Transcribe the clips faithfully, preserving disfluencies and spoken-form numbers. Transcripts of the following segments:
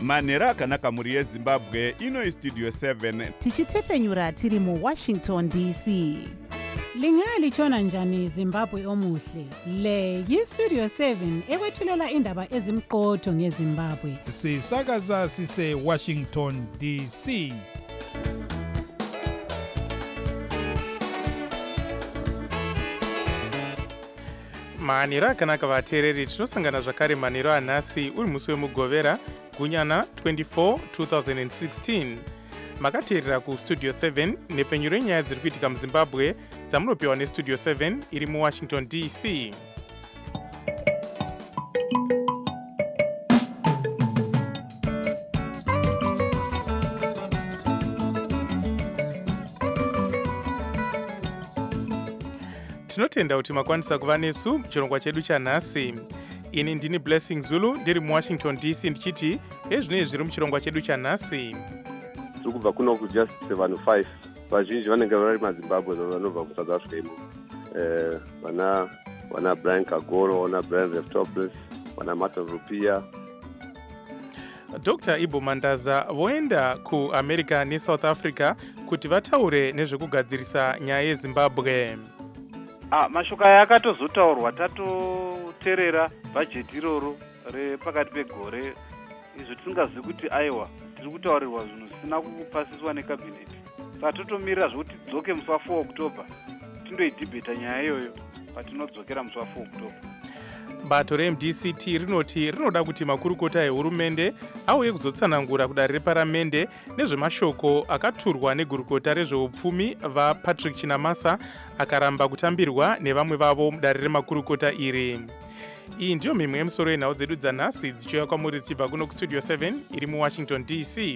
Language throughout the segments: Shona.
manhero akanaka mhuri yezimbabwe. Ino istudio seven tichitefenyura tiri muwashington D C. Lingalitshona njani Zimbabwe omuhle? Le yistudio seven ekwethulela indaba ezimqotho ngeZimbabwe. Sisakaza sise Washington D C. manhero akanaka vateereri, tinosangana zvakare manhero anhasi uri musi wemugovera gunyana twenty-four two thousand sixteen. makateerera kustudio seven nepfenyuro yenyaya dziri kuitika muzimbabwe dzamunopiwa nestudio seven iri muwashington D C. tinotenda kuti makwanisa kuva nesu muchirongwa chedu chanhasi. ini ndini Blessing Zulu ndiri muwashington D C ndichiti ezvinei zviri muchirongwa chedu chanhasi. tiri kubva kuno kujust seven five vazhinji vanenge vari mazimbabwe vanobva kusouth africa imo. Eh, vana vana Brian Kagoro, vana Brian Reftopoulos, vana Martin Rupia. Doctor Ibo Mandaza voenda kuamerica neSouth Africa kuti vataure nezvekugadzirisa nyaya yeZimbabwe. Ah, mashoko aya akatozotaurwa tatoteerera bhajeti iroro repakati pegore. Izvo tisingazivi kuti aiwa tiri kutaurirwa zvinhu zvisina kupasiswa nekabhineti. Saka totomirira zvokuti tidzoke musi wa four October tindoidhibheta nyaya iyoyo patinodzokera musi wa four October. bato reM D C T rinoti rinoda kuti makurukota ehurumende auye kuzotsanangura kudare reparamende nezvemashoko akaturwa negurukota rezveupfumi vaPatrick Chinamasa akaramba kutambirwa nevamwe vavo mudare remakurukota iri. iyi ndiyo mimwe yemusoro yenhau dzedu dzanhasi dzichiuya kwamuri dzichibva kuno kustudio seven iri muwashington D C.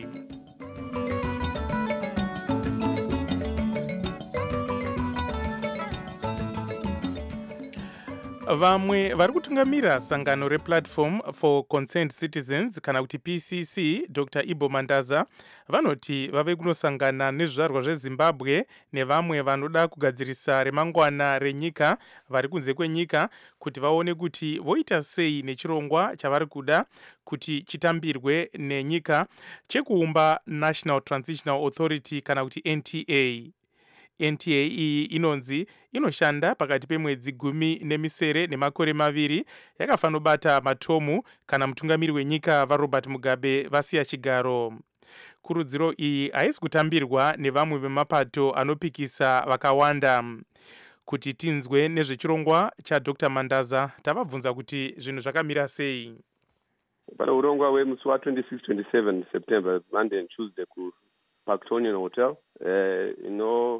vamwe vari kutungamira sangano replatform for concerned citizens kana kuti P C C, Doctor Ibo Mandaza vanoti vave kunosangana nezvizvarwa zveZimbabwe nevamwe vanoda kugadzirisa remangwana renyika vari kunze kwenyika kuti vaone kuti voita sei nechirongwa chavari kuda kuti chitambirwe nenyika chekuumba National Transitional Authority kana kuti N T A. N T A iyi inonzi inoshanda pakati pemwedzi gumi nemisere nemakore maviri, yakafanobata matomu kana mutungamiri wenyika vaRobert Mugabe vasiya chigaro. Kurudziro iyi haisi kutambirwa nevamwe vemapato anopikisa vakawanda. Kuti tinzwe nezvechirongwa chaDr Mandaza tabvunza kuti zvinhu zvakamira sei. Pana urongwa wemusi wa twenty-six twenty-seven September, Monday and Tuesday ku Parktonian Hotel. Eh, ino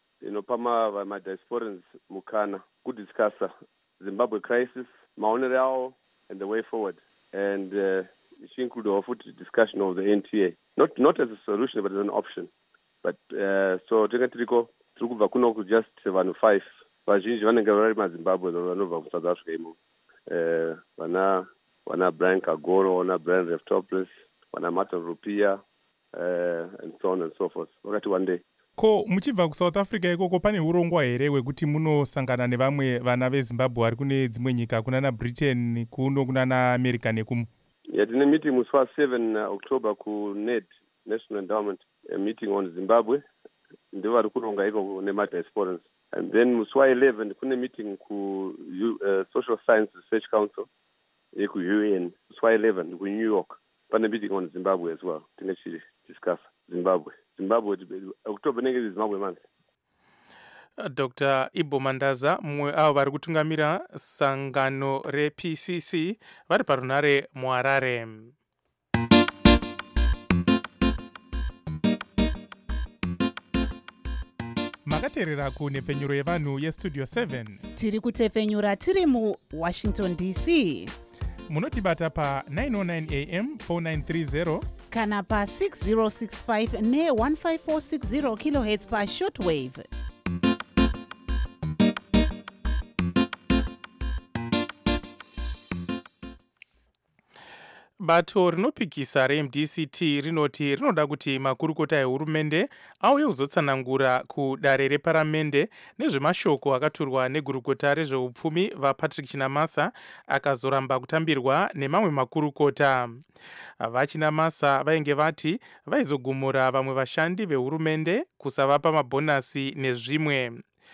inopama madiasporans mukana kudiscussa Zimbabwe crisis, maonero avo and the way forward, and uh, it include a full discussion of the N T A, not not as a solution but as an option. But uh, so tenge tiriko tiri kubva kuno ku just seven five vazhinji vanenge vari mazimbabwe vanobva kusouth africa imo. Eh, vana vana Brian Kagoro, vana Brian Reftopoulos, vana Martin Rupia, uh, and so on and so forth. Wakati one day ko muchibva kuSouth Africa ikoko pane urongwa here wekuti munosangana nevamwe vana veZimbabwe vari kune dzimwe nyika kunana Britain kuno kunana America nekumu? Yeah, tine meeting musi wa seven October ku N E D, National Endowment, a meeting on Zimbabwe. Ndivo vari kuronga iko nemadiasporans. And then musi wa eleven kune meeting ku uh, Social Science Research Council yeku U N. Musi wa eleven ku New York. Pane meeting on Zimbabwe as well. Tine chiri discuss Zimbabwe. Zimbabwe, October nenge Zimbabwe month. Doctor Ibo Mandaza mumwe avo vari kutungamira sangano reP C C vari parunare muHarare. makateerera kunepfenyuro yevanhu yestudio seven. tiri kutefenyura tiri muwashington D C. munotibata pa nine oh nine A M four nine three zero kana pa six zero six five ne one five four six zero kilohertz pa shortwave. bato rinopikisa reM D C T rinoti rinoda kuti makurukota ehurumende auye kuzotsanangura kudare reparamende nezvemashoko akaturwa negurukota rezveupfumi vaPatrick Chinamasa akazoramba kutambirwa nemamwe makurukota. VaChinamasa vainge vati vaizogumura vamwe vashandi vehurumende kusavapa mabhonasi nezvimwe.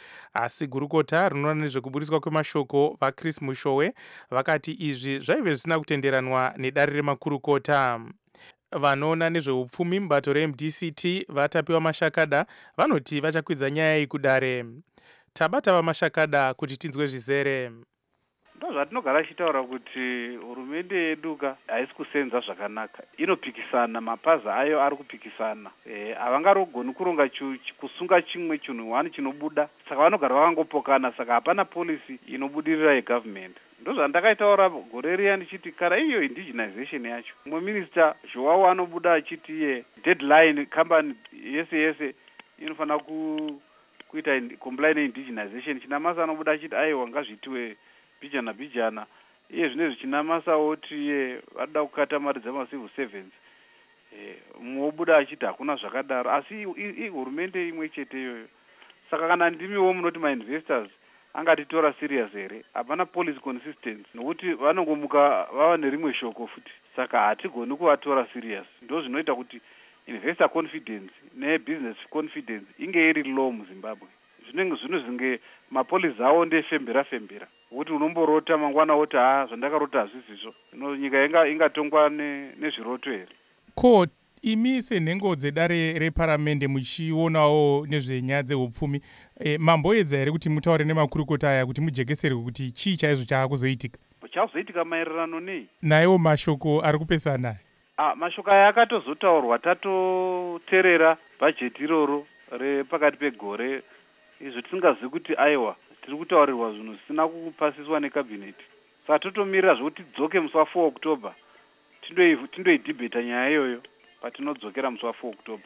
Asi gurukota rinoona nezvekuburiswa kwemashoko vaChris Mushowe vakati izvi zvaive zvisina kutenderanwa nedare remakurukota. Vanoona nezveupfumi mubato reM D C T vatapiwa mashakada vanoti vachakwidza nyaya iyi kudare. Tabata vamashakada kuti tinzwe zvizere. Ndo zvatinogara tichitaura kuti hurumende yedu ka haisi kusenza zvakanaka, inopikisana, mapazi ayo ari kupikisana. E, havangarogoni kuronga kusunga chimwe chinhu wani chinobuda, saka vanogara vakangopokana, saka hapana policy inobudirira yegovernment. Ndo zvandakaitaura gore riya ndichiti kana iyo indigenization yacho, mumwe minister Joao anobuda achiti iye deadline company yese yese inofanira ku kuita comply neindigenization. Chinamasa anobuda achiti aiwa ngazviitiwe bijana bijana. Iye zvinezvi Chinamasa oti iye vada kukata mari dzamacivil servants. Eh, muobuda achiti hakuna zvakadaro, asi ihurumende imwe chete iyoyo. Saka kana ndimiwo munoti ma-investors angatitora serious here, hapana policy consistency, nokuti vanongomuka vava nerimwe shoko futi. Saka hatigoni kuvatora serious. Ndo zvinoita kuti investor confidence ne-business confidence inge iri low muZimbabwe. Zvinenge zvinozinge mapolisi awo ndefembera fembera, kuti unomborota mangwana woti ha zvandakarota hazvisizvo. No nyika inga ingatongwa nezviroto here. Ko imi senhengo dzedare reparamende muchionawo nezvenyaya dzeupfumi, e, mamboedza here kuti mutaure nemakurukota aya kuti mujekeserwe kuti chii chaizvo chaakuzoitika? Chakuzoitika maererano nei? Naiwo mashoko ari kupesana. Ah, mashoko aya akatozotaurwa, tatoteerera bhajeti iroro repakati pegore. Izvo tisingazivi kuti aiwa tiri kutaurirwa zvinhu zvisina kupasiswa nekabhineti. Saka totomirira zvokuti tidzoke musi wa4 October tindoidhibheta nyaya iyoyo patinodzokera musi wa4 October.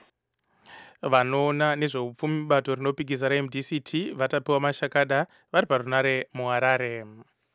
Vanoona nezveupfumi bato rinopikisa reM D C T vatapiwa mashakada vari parunare muHarare.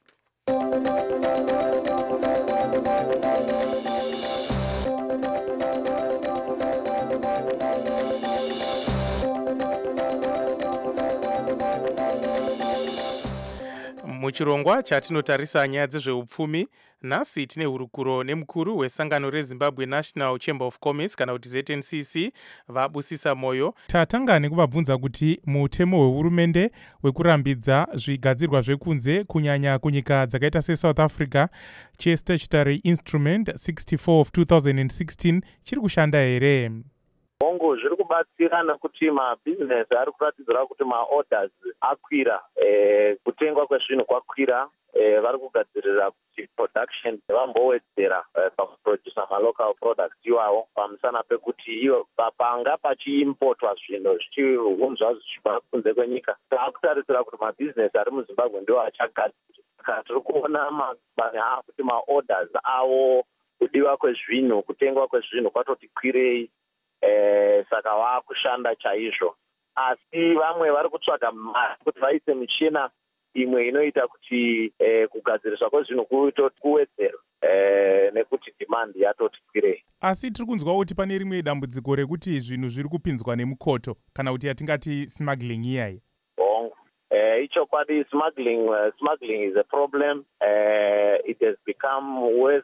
Muchirongwa chatinotarisa nyaya dzezveupfumi, nhasi tine hurukuro nemukuru wesangano reZimbabwe National Chamber of Commerce kana kuti Z N C C vaBusisa Moyo. Tatanga nekuvabvunza kuti mutemo wehurumende wekurambidza zvigadzirwa zvekunze kunyanya kunyika dzakaita seSouth Africa cheStatutory Instrument sixty-four of two thousand sixteen chiri kushanda here. Bongo zviri kubatsira nekuti mabhizinesi ari kuratidzira kuti maorders akwira, eh, kutengwa kwezvinhu kwakwira, eh, vari kugadzirira kuti production vambowedzera eh, pakuprodusa malocal products iwawo, pamusana pekuti iyo panga pachiimportwa zvinhu zvichiunzwa zvichibva kunze kwenyika. Taakutarisira kuti mabhizinesi ari muZimbabwe ndiwo achagadzira. Saka tiri kuona mabani akuti maorders avo, kudiwa kwezvinhu, kutengwa kwezvinhu kwatoti kwirei. Eh, saka waakushanda chaizvo, asi vamwe vari kutsvaga mari kuti vaise michina imwe inoita kuti eh, kugadziriswa kwezvinhu kuwedzerwe, eh, nekuti demand yatoti kwirei. Asi tiri kunzwa kuti pane rimwe dambudziko rekuti zvinhu zviri kupinzwa nemukoto kana kuti yatingati smuggling iyai. Bongo eh, ichokwadi smuggling, uh, smuggling is a problem. Uh, it has become worse.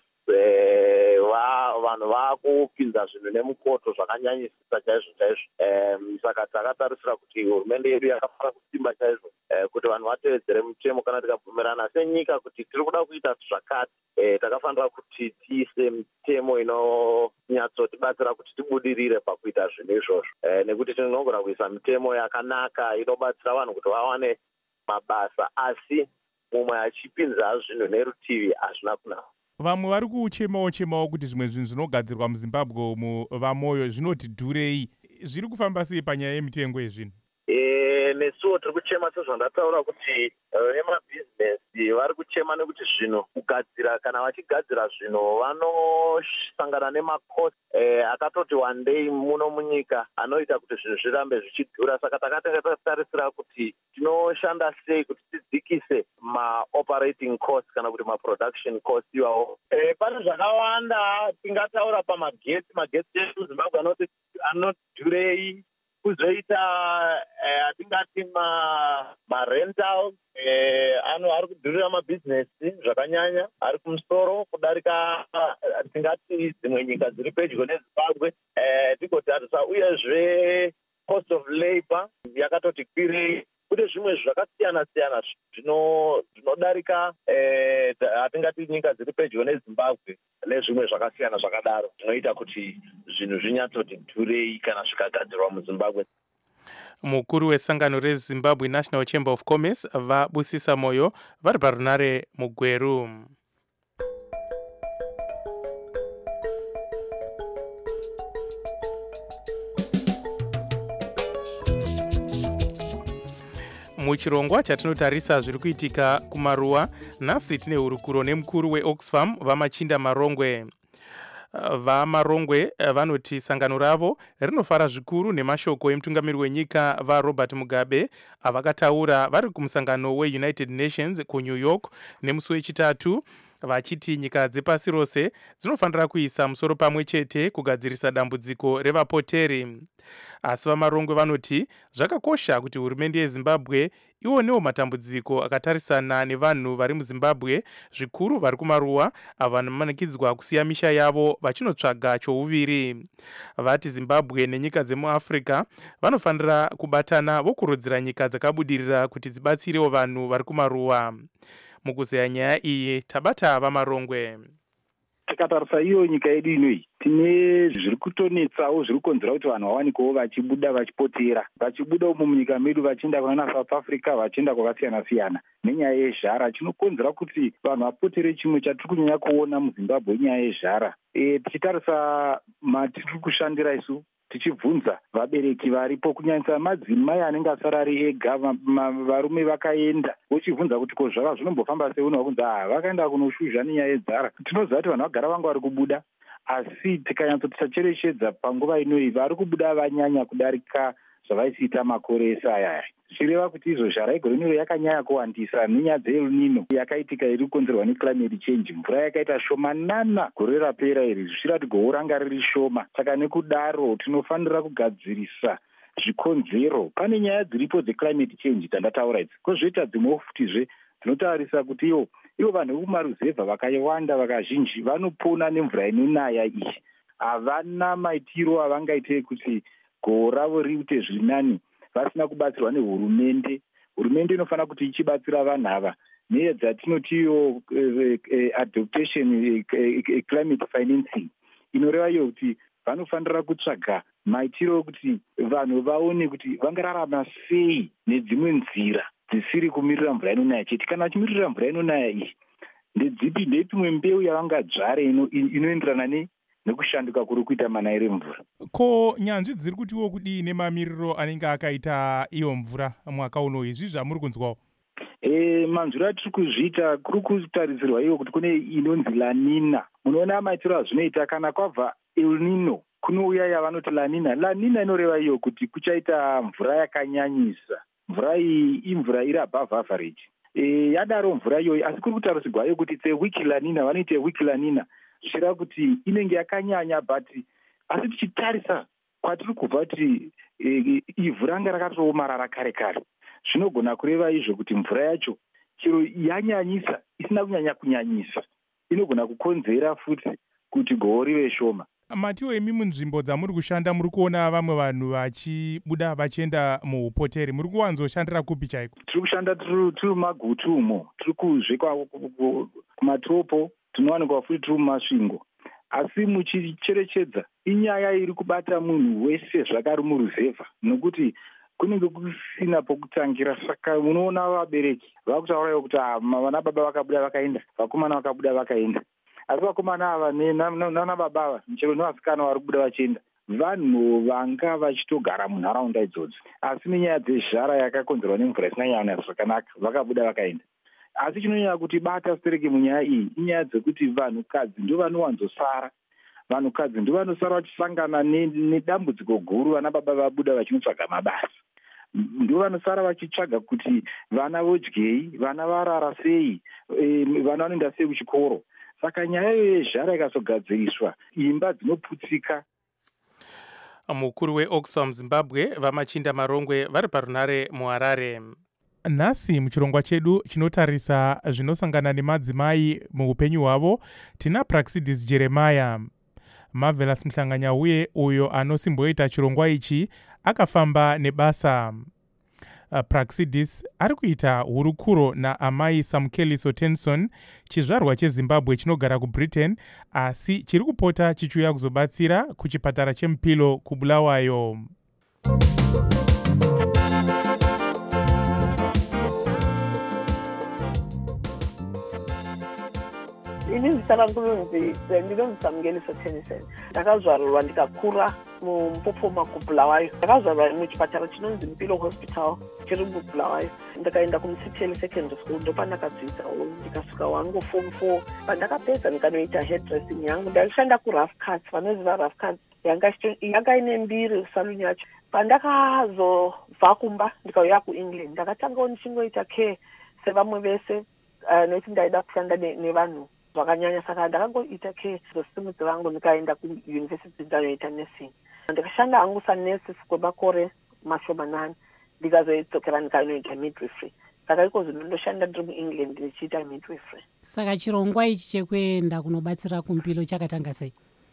Vanhu vaakupinza zvinhu nemukoto zvakanyanyisisa chaizvo chaizvo. Saka takatarisira kuti hurumende yedu yakafara kusimba chaizvo kuti vanhu vatevedzere mutemo kana tikabvumirana senyika kuti tiri kuda kuita zvakati. Takafanira kuti tiise mitemo inonyatsotibatsira kuti tibudirire pakuita zvinhu izvozvo, nekuti tinogona kuisa mitemo yakanaka inobatsira vanhu kuti vawane mabasa, asi mumwe achipinza zvinhu nerutivi hazvina kunaka. Vamwe vari kuchemawo chemawo kuti zvimwe zvinhu zvinogadzirwa muZimbabwe umu vaMoyo zvinoti dhurei. Zviri kufamba sei panyaya yemitengo yezvinhu? Eh, e, nesuwo tiri kuchema sezvandataura kuti vemabhizinesi vari kuchema nekuti zvinhu kugadzira kana vachigadzira zvinhu vanosangana nemakosi e, akatoti one day muno munyika anoita kuti zvinhu zvirambe zvichidhura. Saka takatanga tatarisira kuti tinoshanda sei kuti tidzikise maoperating cost kana kuti maproduction cost iwawo. E, pane zvakawanda tingataura pamagetsi. Magetsi edu Zimbabwe anoti anodhurei, kuzoita atingati marental ano ari kudhurira mabhizinesi zvakanyanya, ari kumusoro kudarika tingati dzimwe nyika dziri pedyo neZimbabwe tigotarisa. Uyezve cost of labor yakatoti kwirei. Kune zvimwe zvakasiyana siyana zvinodarika atingati nyika dziri pedyo neZimbabwe nezvimwe zvakasiyana zvakadaro zvinoita kuti zvinhu zvinyatsoti dhurei kana zvikagadzirwa muZimbabwe. Mukuru wesangano reZimbabwe National Chamber of Commerce vaBusisa Moyo vari parunare muGweru. Muchirongwa chatinotarisa zviri kuitika kumaruwa, nhasi tine hurukuro nemukuru weOxfam vamachinda Marongwe. VaMarongwe vanoti sangano ravo rinofara zvikuru nemashoko emutungamiri wenyika vaRobert Mugabe avakataura vari kumusangano weUnited Nations kuNew York nemusi wechitatu, vachiti nyika dzepasi rose dzinofanira kuisa musoro pamwe chete kugadzirisa dambudziko revapoteri. Asi vaMarongwe vanoti zvakakosha kuti hurumende yeZimbabwe ionewo matambudziko akatarisana nevanhu vari muZimbabwe, zvikuru vari kumaruwa avo vanomanikidzwa kusiya misha yavo vachinotsvaga chouviri. Vati Zimbabwe nenyika dzemuAfrica vanofanira kubatana vokurudzira nyika dzakabudirira kuti dzibatsirewo vanhu vari kumaruwa. Mukuzeya nyaya iyi tabata vaMarongwe. Tikatarisa iyo nyika yedu inoi tine zviri kutonetsawo zviri kukonzera kuti vanhu vawanikewo vachibuda vachipotera vachibuda umo munyika medu vachienda kuna South Africa vachienda kwakasiyana siyana nenyaya yezhara. Chinokonzera kuti vanhu vapotere chimwe chatiri kunyanya kuona muZimbabwe inyaya yezhara. E, tichitarisa matiri kushandira isu tichibvunza vabereki varipo kunyanyisa madzimai anenge asara ari ega, varume vakaenda, uchibvunza kuti ko zvava zvinombofamba sei, unobvunza ah vakaenda kunoshuzha nenyaya yenzara. Tinoziva kuti vanhu vagara vanga vari kubuda, asi tikanyatsotisacherechedza panguva inoi vari kubuda vanyanya kudarika zvavaisiita makore ese aya. Zvichireva kuti izvo zhara yegoronero yakanyanya kuwandisa nenyaya dzeEl Nino yakaitika iri kukonzerwa neclimate change. Mvura yakaita shomanana gore rapera iri zvichira kuti gohwo ranga riri shoma. Saka nekudaro tinofanira kugadzirisa zvikonzero. Pane nyaya dziripo dzeclimate change dzandataura idzi, kozvoita dzimwewo futizve dzinotarisa kuti ivo ivo vanhu vekumaruzevha vakawanda vakazhinji vanopona nemvura inonaya iyi. Havana maitiro avangaite kuti gohwo ravo riite zviri nani vasina kubatsirwa nehurumende. Hurumende inofanira kuti ichibatsira vanhu ava nedzatinotiyo adaptation climate financing, inoreva iyo kuti vanofanira kutsvaga maitiro kuti vanhu vaone kuti vangararama sei nedzimwe nzira dzisiri kumirira mvura inonaya chete. Kana vachimirira mvura inonaya iyi, ndedzipi ndepimwe mbeu yavangadzvare inoenderana ne nekushanduka kuri kuita manayire mvura. Ko nyanzvi dziri kutiwo kudii nemamiriro anenge akaita iyo mvura mwaka uno, izvi zvamuri kunzwawo? E, manzviro atiri kuzviita kuri kutarisirwa iyo kuti kune inonzi La Nina. Munoona maitiro azvinoita kana kwabva El Nino kunouya yavanoti La Nina. La Nina inoreva iyo kuti kuchaita mvura yakanyanyisa. Mvura iyi imvura iri above average. E, yadaro mvura iyoyi, asi kuri kutarisirwa iyo kuti it's a weak La Nina, vanoita a weak La Nina. Zvichireva kuti inenge yakanyanya, but asi tichitarisa kwatiri kubva kuti ivhu ranga rakatoomarara kare kare, zvinogona kureva izvo kuti mvura yacho chero yanyanyisa isina kunyanya kunyanyisa inogona kukonzera futi kuti gohwo rive shoma. Matiwo emi munzvimbo dzamuri kushanda muri kuona vamwe vanhu vachibuda vachienda muupoteri, muri kuwanzoshandira kupi chaiko? Tiri kushanda tiri mumagutu umo, tiri kuzve kumatopo, tinowanikwa futi tiri mumasvingo. Asi muchicherechedza inyaya iri kubata munhu wese zvakari muruzevha, nokuti kunenge kusina pokutangira. Saka munoona vabereki vakutaurayo kuti vana baba vakabuda vakaenda, vakomana vakabuda vakaenda. Asi vakomana ava nana baba ava chero nevasikana vari kubuda vachienda, vanhu vanga vachitogara munharaunda idzodzo, asi nenyaya dzezhara yakakonzerwa nemvura isina nyanya zvakanaka vakabuda vakaenda. Asi chinonyanya kuti bata stereki munyaya iyi inyaya dzekuti vanhukadzi ndo vanowanzosara. Vanhukadzi ndo vanosara vachisangana nedambudziko guru, vana baba vabuda vachinotsvaga mabasa. Ndo vanosara vachitsvaga kuti vana vodyei, vana varara sei, e, vana vanoenda sei kuchikoro. Saka nyaya yezhara ikazogadziriswa, imba dzinoputsika. Mukuru weOxfam Zimbabwe Vamachinda Marongwe vari parunare muHarare. Nhasi muchirongwa chedu chinotarisa zvinosangana nemadzimai muupenyu hwavo, tina Praxidis Jeremiah. Marvelous Mhlanganyauye uyo anosimboita chirongwa ichi akafamba nebasa. Uh, Praxidis ari kuita hurukuro naamai Samkeli Sotenson, chizvarwa cheZimbabwe chinogara kuBritain asi chiri kupota chichiuya kuzobatsira kuchipatara cheMupilo kuBulawayo. Ini zita rangu ndinonzi Samkeli Sotenson. Ndakazvarwa ndikakura mupopoma kuBulawayo. Ndakazvarwa muchipatara chinonzi Mpilo Hospital chiri kuBulawayo. Ndakaenda kuMsipele Secondary School ndopandakadzidza ndikasvika wangu form four. Pandakapedza ndikanoita hairdressing yangu. Ndashanda kuRough Cuts, vanoziva Rough Cuts. Yanga yanga ine mbiri saluni yacho. Pandakazobva kumba ndikauya kuEngland. Ndakatanga ndichingoita care sevamwe vese nekuti ndaida kushanda nevanhu zvakanyanya, saka ndakangoita care zosimudzi vangu ndikaenda kuuniversity ndanoita nursing. Ndikashanda hangu sanesi kwemakore mashomanani ndikazodzokera ndikanoita midwifery. Saka iko zvino ndoshanda ndiri muEngland ndichiita midwifery. Saka chirongwa ichi chekuenda kunobatsira kuMpilo chakatanga sei?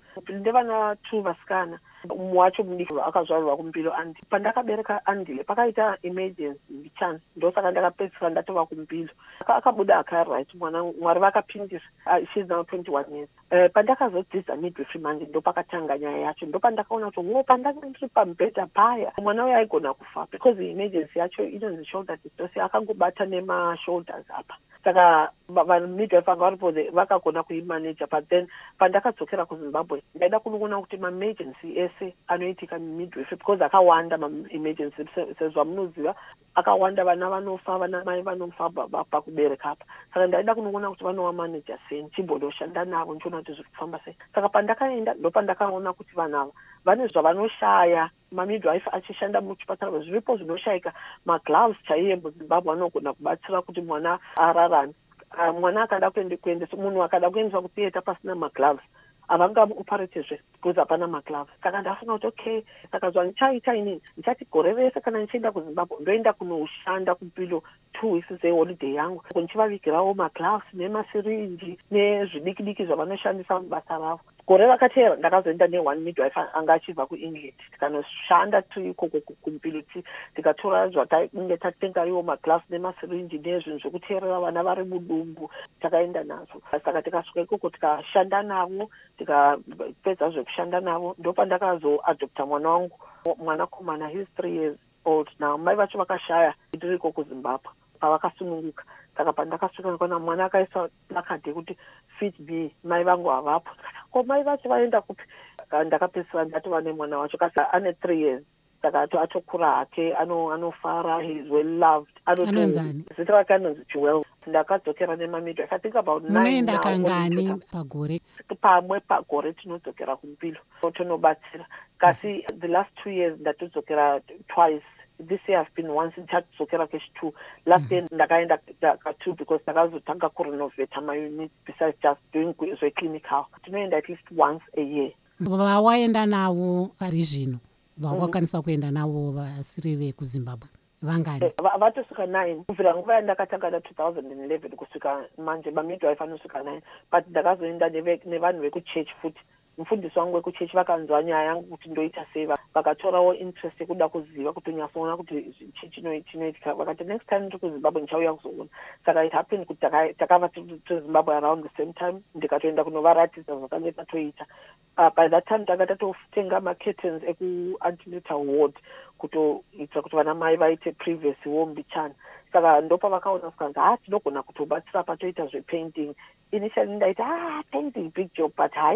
Ndevana two vasikana, mumwe wacho mudiki akazvarwa kuMpilo andi. Pandakabereka andile pakaita emergency mbichana, ndosaka ndakapedzisira ndatova kuMpilo. Akabuda akaright mwana Mwari vakapindira. Uh, she's now twenty-one years. Uh, pandakazodzidza midwifery manje ndopakatanga nyaya yacho. Ndopandakaona kuti ngo pandanga ndiri pamubhedha paya mwana uyo aigona kufa because emergency yacho inonzi shoulder dystocia, akangobata nema shoulders apa. Saka vanhu midwife vanga varipo vakagona kuimanager, but then pandakadzokera kuZimbabwe ndaida kunoona kuti ma-emergency ese anoitika midwifery because akawanda ma-emergency sezvamunoziva, akawanda vana vanofa, vana mai vanofa pakubereka apa. Saka ndaida kunoona kuti vanovamanager sei, chimbonoshanda navo ndichiona kuti zviri kufamba sei. Saka pandakaenda ndopandakaona kuti vanhu ava vane zvavanoshaya. Mamidwife achishanda muchipatara zviripo zvinoshayika, magloves chaiye muZimbabwe anogona kubatsira kuti mwana ararame. Uh, mwana akada kuendeswa, munhu akada kuendeswa kutheater pasina magloves havangamuoperatezve because hapana magloves. Saka ndafunga kuti okay, saka zvandichaita inini ndichati gore rese kana ndichienda kuZimbabwe ndoenda kunoshanda kuMpilo two weeks zeholiday yangu, ndichivavigirawo magloves nemasirinji nezvidiki-diki zvavanoshandisa mubasa ravo. Gore rakateera ndakazoenda ne-one midwife anga achibva kuEngland tikanoshanda tiri ikoko kuMpilo tikatora zvatinge tatenga iwo magloves nemasirinji nezvinhu zvekuteerera vana vari mudumbu takaenda nazvo. Saka tikasvika ikoko tikashanda navo, tikapedza zvekushanda navo ndopandakazoadopta mwana wangu, mwanakomana, he's three years old now. Mai vacho vakashaya ndiri ikoko kuZimbabwe pavakasununguka. Saka pandakasvika ndikaona mwana akaisa plakati yekuti fit B, mai vangu havapo. Ko mai vacho vaenda kupi? Ndakapedzisira ndatova nemwana wacho kasi ane three years. Saka atokura hake, anofara, he is well loved. Anonzani? Zita rake anonzi Joel. Ndakadzokera nemamidwife. I think about nine. Munoenda kangani pagore? Pamwe pagore tinodzokera kuMpilo tonobatsira. Kasi the last two years ndatodzokera twice. This year I've been once in church zokera kesh two. Last year ndakaenda ka two because ndakazotanga kurenovate my unit besides just doing zve clinical. Tinoenda at least once a year. Vawaenda navo pari zvino vakakwanisa kuenda navo vasiri vekuZimbabwe vangani? Vatosvika nine kubvira nguva yandakatanga na two thousand eleven kusvika manje mamidwife anosvika nine, but ndakazoenda nevanhu vekuchechi futi. Mufundisi wangu wekuchechi vakanzwa nyaya yangu kuti ndoita sei, vakatorawo interest yekuda kuziva kuti nyatsoona kuti chinoitika. Vakati next time ndiri kuZimbabwe ndichauya kuzoona. Saka it happened kuti takava tuZimbabwe around the same time, ndikatoenda kunovaratidza zvakanga tatoita. Uh, by that time tanga tatotenga macurtains eku-antenatal ward kutoitira kuti vana mai vaite previous wo mbichana. Saka ndopa vakaona sikanzi ha tinogona kutobatsira patoita zvepainting. Initially ndaita ah painting big job, but hai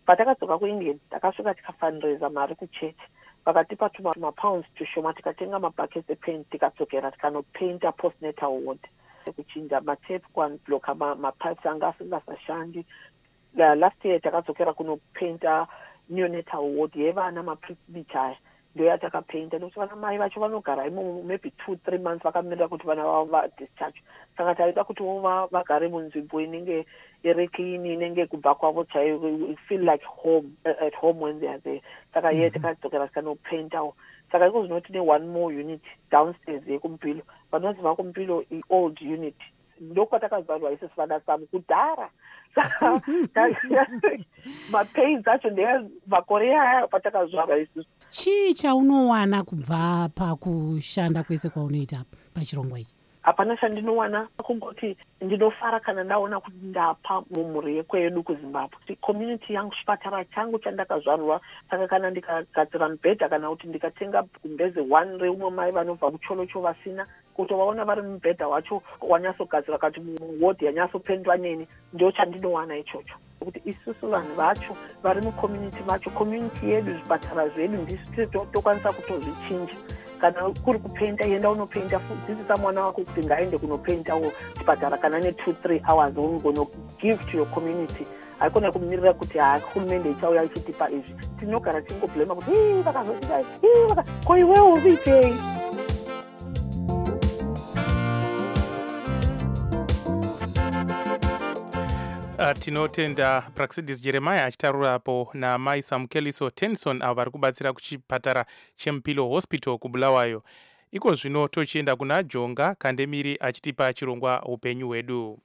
patakadzoka kuindian takasvika tikafundraisa mari kuchechi vakatipa tumapounds tushoma tikatenga mabhakets epaint tikadzokera tikanopainta postnatal ward kuchinja matape kuanbloka mapipes anga asingasashandi. Last year takadzokera kunopainta neonatal ward yevana maprebicha aya ndo yatakapainta nokuti vana mai vacho vanogara imomo maybe two three months vakamirira kuti vana vavo vadischarge. Saka taida kuti vagare munzvimbo inenge iri clean inenge kubva kwavo chaivo feel like home uh, at home when they are there. Saka iye takadzokera tikanopaintawo. Saka iko zvino tine one more unit downstairs yekumpilo vanonzi vakumpilo i-old unit ndokwatakazivarwa isisi vana samu kudhara. Saka mapains acho ndevakore aya patakazvarwa isisi. Chii chaunowana kubva pakushanda kwese kwaunoita pachirongwa ichi? Hapana chandinowana kungoti ndinofara kana ndaona kuti ndapa mumhuri yekwedu kuZimbabwe. Community yangu chipatara changu chandakazvarwa saka kana ndikagadzira mubhedha kana kuti ndikatenga gumbeze one reumwe mai vanobva kucholocho vasina kuti vaona vari mubhedha wacho wanyatsogadzira kati muwodi yanyatsopendwa neni ndio chandinowana ichocho. Kuti isusu vanhu vacho vari mucommunity macho community yedu zvipatara zvedu ndisi tokwanisa kutozvichinja. Kana kuri kupainta yenda unopainta dzidzisa mwana wako kuti ngaende kunopaintawo chipatara kana ne two three hours ungono give to your community. Haikona kumirira kuti ha hurumende ichauya ichitipa izvi tinogara tingoblema kuti ii vakazosvika ii vaka ko iwewe uzviitei. Uh, tinotenda Praxidis Jeremiah achitarurapo namai Samukeliso Tenson avo vari kubatsira kuchipatara cheMupilo Hospital kuBulawayo. Iko zvino tochienda kuna Jonga Kandemiri achitipa chirongwa upenyu hwedu.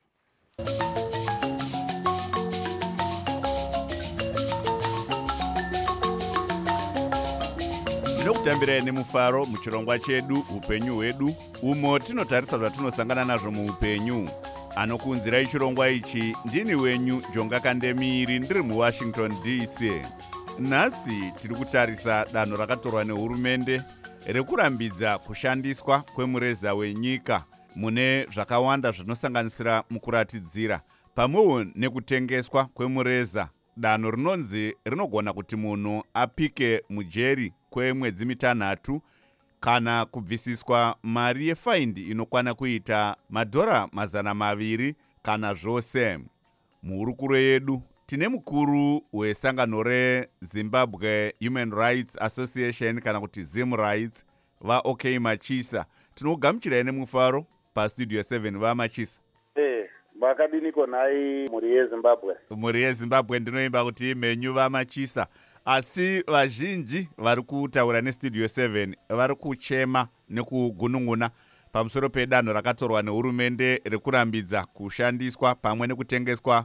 Ndinokutambira nemufaro muchirongwa chedu upenyu hwedu umo tinotarisa zvatinosangana nazvo muupenyu. Anokunzirai chirongwa ichi ndini wenyu Jonga Kandemiri ndiri muWashington D C. Nhasi tiri kutarisa danho rakatorwa nehurumende rekurambidza kushandiswa kwemureza wenyika mune zvakawanda zvinosanganisira mukuratidzira pamwewo nekutengeswa kwemureza. Danho rinonzi rinogona kuti munhu apike mujeri kwemwedzi mitanhatu kana kubvisiswa mari yefaindi inokwana kuita madhora mazana maviri kana zvose. Muhurukuro yedu tine mukuru wesangano reZimbabwe Human Rights Association kana kuti Zim Rights vaOK Machisa. Tinogamuchirai nemufaro pastudio seven vaMachisa. Eh, makadiniko nai muri yeZimbabwe? Muri yeZimbabwe ndinoimba kuti menyu vaMachisa. Asi vazhinji vari kutaura nestudio seven vari kuchema nekugunun'una pamusoro pedanho rakatorwa nehurumende rekurambidza kushandiswa pamwe nekutengeswa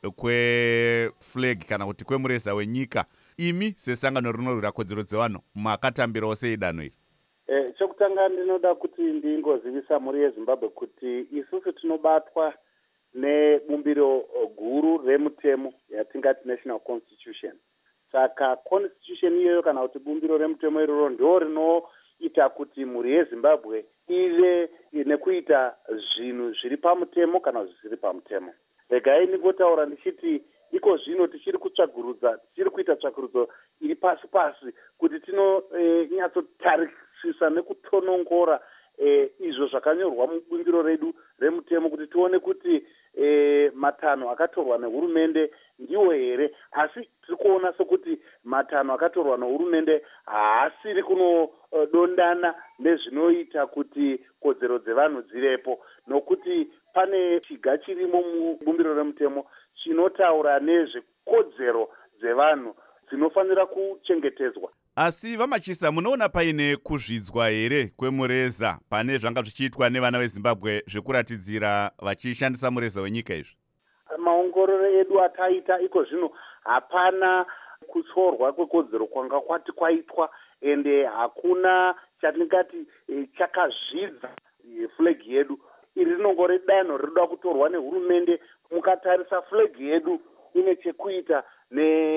kweflag kana kuti kwemureza wenyika. Imi sesangano rinorwira kodzero dzevanhu makatambirawo sei danho iri? Eh, chokutanga ndinoda kuti ndingozivisa muri yeZimbabwe kuti isusu tinobatwa nebumbiro guru remutemo yatingati National Constitution. Saka constitution iyoyo kana kuti bumbiro remutemo iroro ndo rinoita kuti mhuri yeZimbabwe ive nekuita zvinhu zviri pamutemo kana zvisiri pamutemo. Regai ndingotaura ndichiti iko zvino tichiri kutsvagurudza tichiri kuita tsvagurudzo iri pasi pasi kuti tinonyatsotarisisa e, nekutonongora e, izvo zvakanyorwa mubumbiro redu remutemo kuti tione kuti e, matanho akatorwa nehurumende ndiwo here. Asi tiri kuona sekuti matanho akatorwa nehurumende haasiri kunodondana nezvinoita kuti kodzero dzevanhu dzirepo, nokuti pane chiga chirimo mubumbiro remutemo chinotaura nezvekodzero dzevanhu dzinofanira kuchengetedzwa. Asi vaMachisa, munoona paine kuzvidzwa here kwemureza pane zvanga zvichiitwa nevana veZimbabwe zvekuratidzira vachishandisa mureza wenyika izvi? Maongororo edu ataita iko zvino hapana kutsorwa kwekodzero kwanga kwati kwaitwa ende hakuna chatingati e, chakazvidza e, flag yedu. Iri rinongori danho rinoda kutorwa nehurumende. Mukatarisa flag yedu ine chekuita ne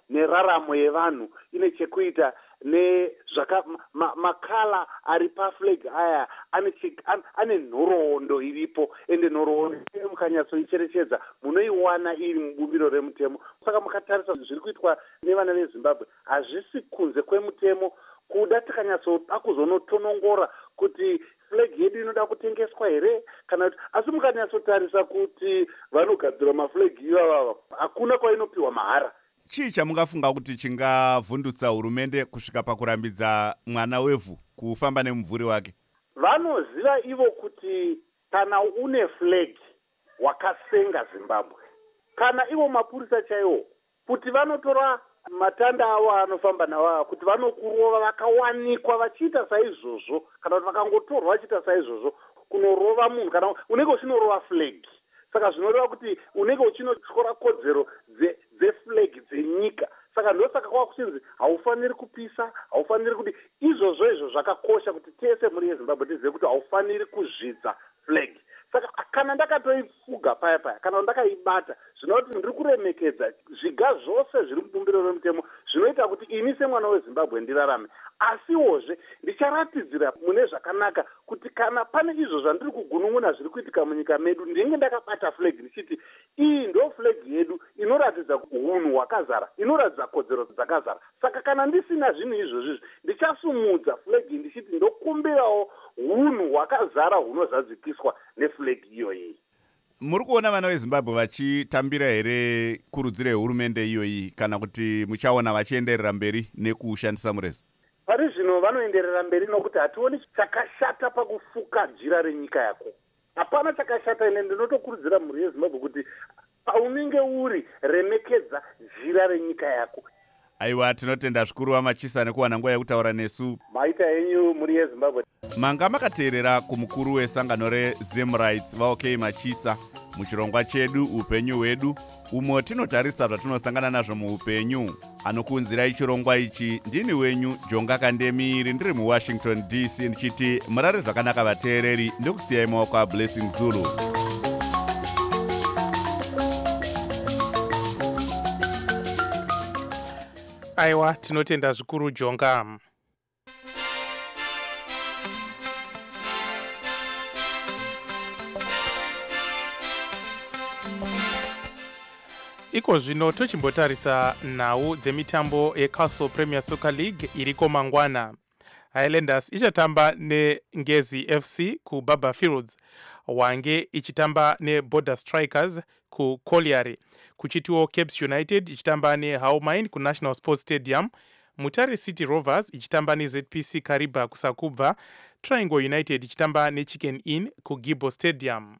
neraramo yevanhu ine chekuita nezvaka ma, makala ari paflag aya ane, an, ane nhoroondo iripo, ende nhoroondo mukanyatsoicherechedza munoiwana iri mubumbiro remutemo. Saka mukatarisa zviri kuitwa nevana vezimbabwe hazvisi kunze kwemutemo, kuda tikanyatsoda kuzonotonongora kuti flag yedu inoda kutengeswa here kana kuti, asi mukanyatsotarisa kuti vanogadzira maflag ivava hakuna kwainopiwa mahara. Chii chamungafunga kuti chingavhundutsa hurumende kusvika pakurambidza mwana wevhu kufamba nemumvuri wake? Vanoziva ivo kuti kana une flag wakasenga Zimbabwe, kana ivo mapurisa chaiwo kuti vanotora matanda avo anofamba nawo kuti vanokurova vakawanikwa vachiita saizvozvo, kana kuti vakangotorwa vachiita saizvozvo kunorova munhu kana unenge uchinorova flag. Saka zvinoreva kuti unenge uchinotyora kodzero dzeflag dzenyika. Saka ndosaka kwa kuchinzi haufaniri kupisa, haufaniri kuti izvozvo izvo zvakakosha kuti tese muri yeZimbabwe tizive kuti haufaniri kuzvidza flag. Saka kana ndakatoifuga paya paya, kana ndakaibata, zvinoti ndiri kuremekedza zviga zvose zviri mubumbiro remutemo zvinoita kuti ini semwana weZimbabwe ndirarame. Asiwozve ndicharatidzira mune zvakanaka kuti kana pane izvo zvandiri kugunun'una zviri kuitika munyika medu, ndinenge ndakabata flag ndichiti iyi ndo flag yedu inoratidza hunhu hwakazara, inoratidza kodzero dzakazara. Saka kana ndisina zvinhu izvozvi ndichasumudza flag ndichiti ndokumbirawo hunhu hwakazara hunozadzikiswa neflag iyoyi. Muri kuona vana veZimbabwe vachitambira here kurudziro yehurumende iyoyi kana kuti muchaona vachienderera mberi nekushandisa mureza? Pari zvino vanoenderera mberi nokuti hationi chakashata pakufuka jira renyika yako. Hapana chakashata. Ine ndinotokurudzira mhuri yeZimbabwe kuti paunenge uri remekedza jira renyika yako. Aiwa, tinotenda zvikuru vaMachisa nekuwana nguva yekutaura nesu. Maita henyu muri yeZimbabwe. Manga makateerera kumukuru wesangano reZim Rights vaOK Machisa muchirongwa chedu upenyu hwedu, umo tinotarisa zvatinosangana nazvo muupenyu. Anokunzirai chirongwa ichi ndini wenyu Jonga Kandemiri, ndiri muWashington D C ndichiti murare zvakanaka vateereri, ndokusiyai maoko aBlessing Zulu. Aiwa, tinotenda zvikuru Jonga. Iko zvino tochimbotarisa nhau dzemitambo yeCastle Premier Soccer League iriko mangwana. Highlanders ichatamba neNgezi F C kuBaba Fields, Wange ichitamba neBorder Strikers kuColliery, kuchitiwo Caps United ichitamba neHowmine kuNational Sports Stadium, Mutare City Rovers ichitamba neZ P C Kariba kusakubva, Triangle United ichitamba neChicken Inn kuGibo Stadium.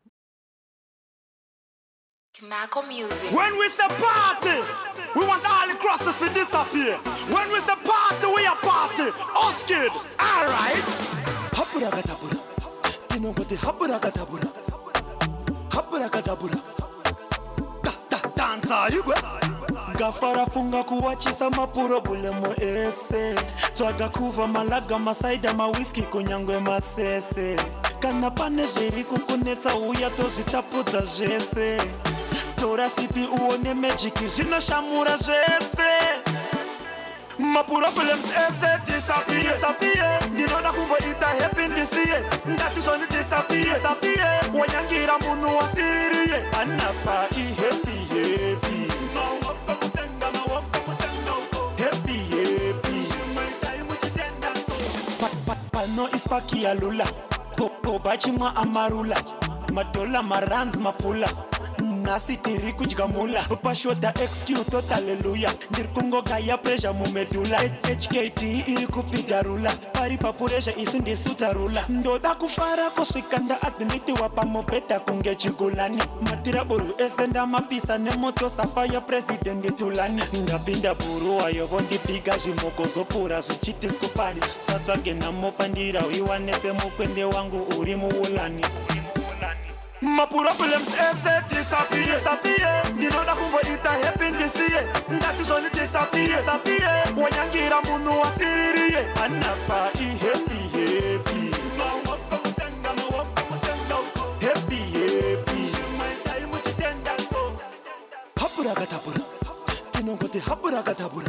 Knacko Music. When we say party, we want all the crosses to disappear. When we say party, we are party. Us kid, alright. Hapuragatabura, tinongote hapuragatabura, hapuragatabura. Da da danza yugwe. Gafara funga kuwachisa mapuro bule mo ese. Twaga kuva malaga masaida ma whisky kunyangwe masese. Kana pane jeri kukunetsa uya tozvitapudza zvese. Tora sipi uone magic zvinoshamura zvese. Mapuro films ese disappear, disappear. Ndinoda kumboita happy ndisiye, ndati zvoni disappear, disappear. Wanyangira munhu wasiriye, anapa i happy happy. Happy happy. Pano ispaki ya lula, popo bachimwa amarula, madola maranz mapula. Nasi tiri kujgamula Pashoda X Q tot hallelujah Ndirkungo gaya pressure mumedula H K T iri kupidarula Pari papuresha isi ndisutarula Ndoda kufara koshikanda admiti wapa mopeta kunge chigulani Matira buru esenda mapisa nemoto safaya president tulani Ngabinda buru ayovondi piga jimogozo pura zichiti skupani Satsage na mopandira wiwanese mukwende wangu uri muulani Mapuro films ese disappear, disappear. Ndinoda kumboita happy ndisiye, ndati zvoni disappear, disappear. Wanyangira munhu wasiriye, anapa i happy happy. Happy happy. Hapuragatabura, tinongote hapuragatabura,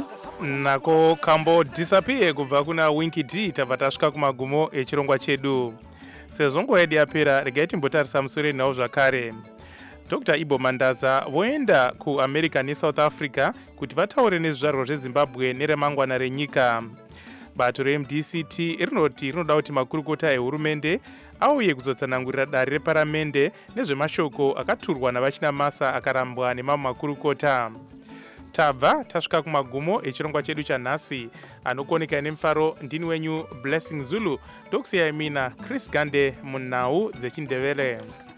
nako kambo disappear kubva kuna Winky D tabva tasvika kumagumo echirongwa chedu. Sezvo nguva yedu yapera, regai timbotarisa musure nawo zvakare. Doctor Ibo Mandaza voenda kuAmerica neSouth Africa kuti vataure nezvizvarwa zveZimbabwe neremangwana renyika. Bato re M D C T rinoti rinoda kuti makurukota ehurumende auye kuzotsanangurira dare reparamende nezvemashoko akaturwa navachina masa akarambwa nemamwe makurukota. Tabva tasvika kumagumo echirongwa chedu chanhasi. Anokoneka nemufaro ndini wenyu Blessing Zulu, ndokusiyai mina Chris Gande munhau dzechindevere.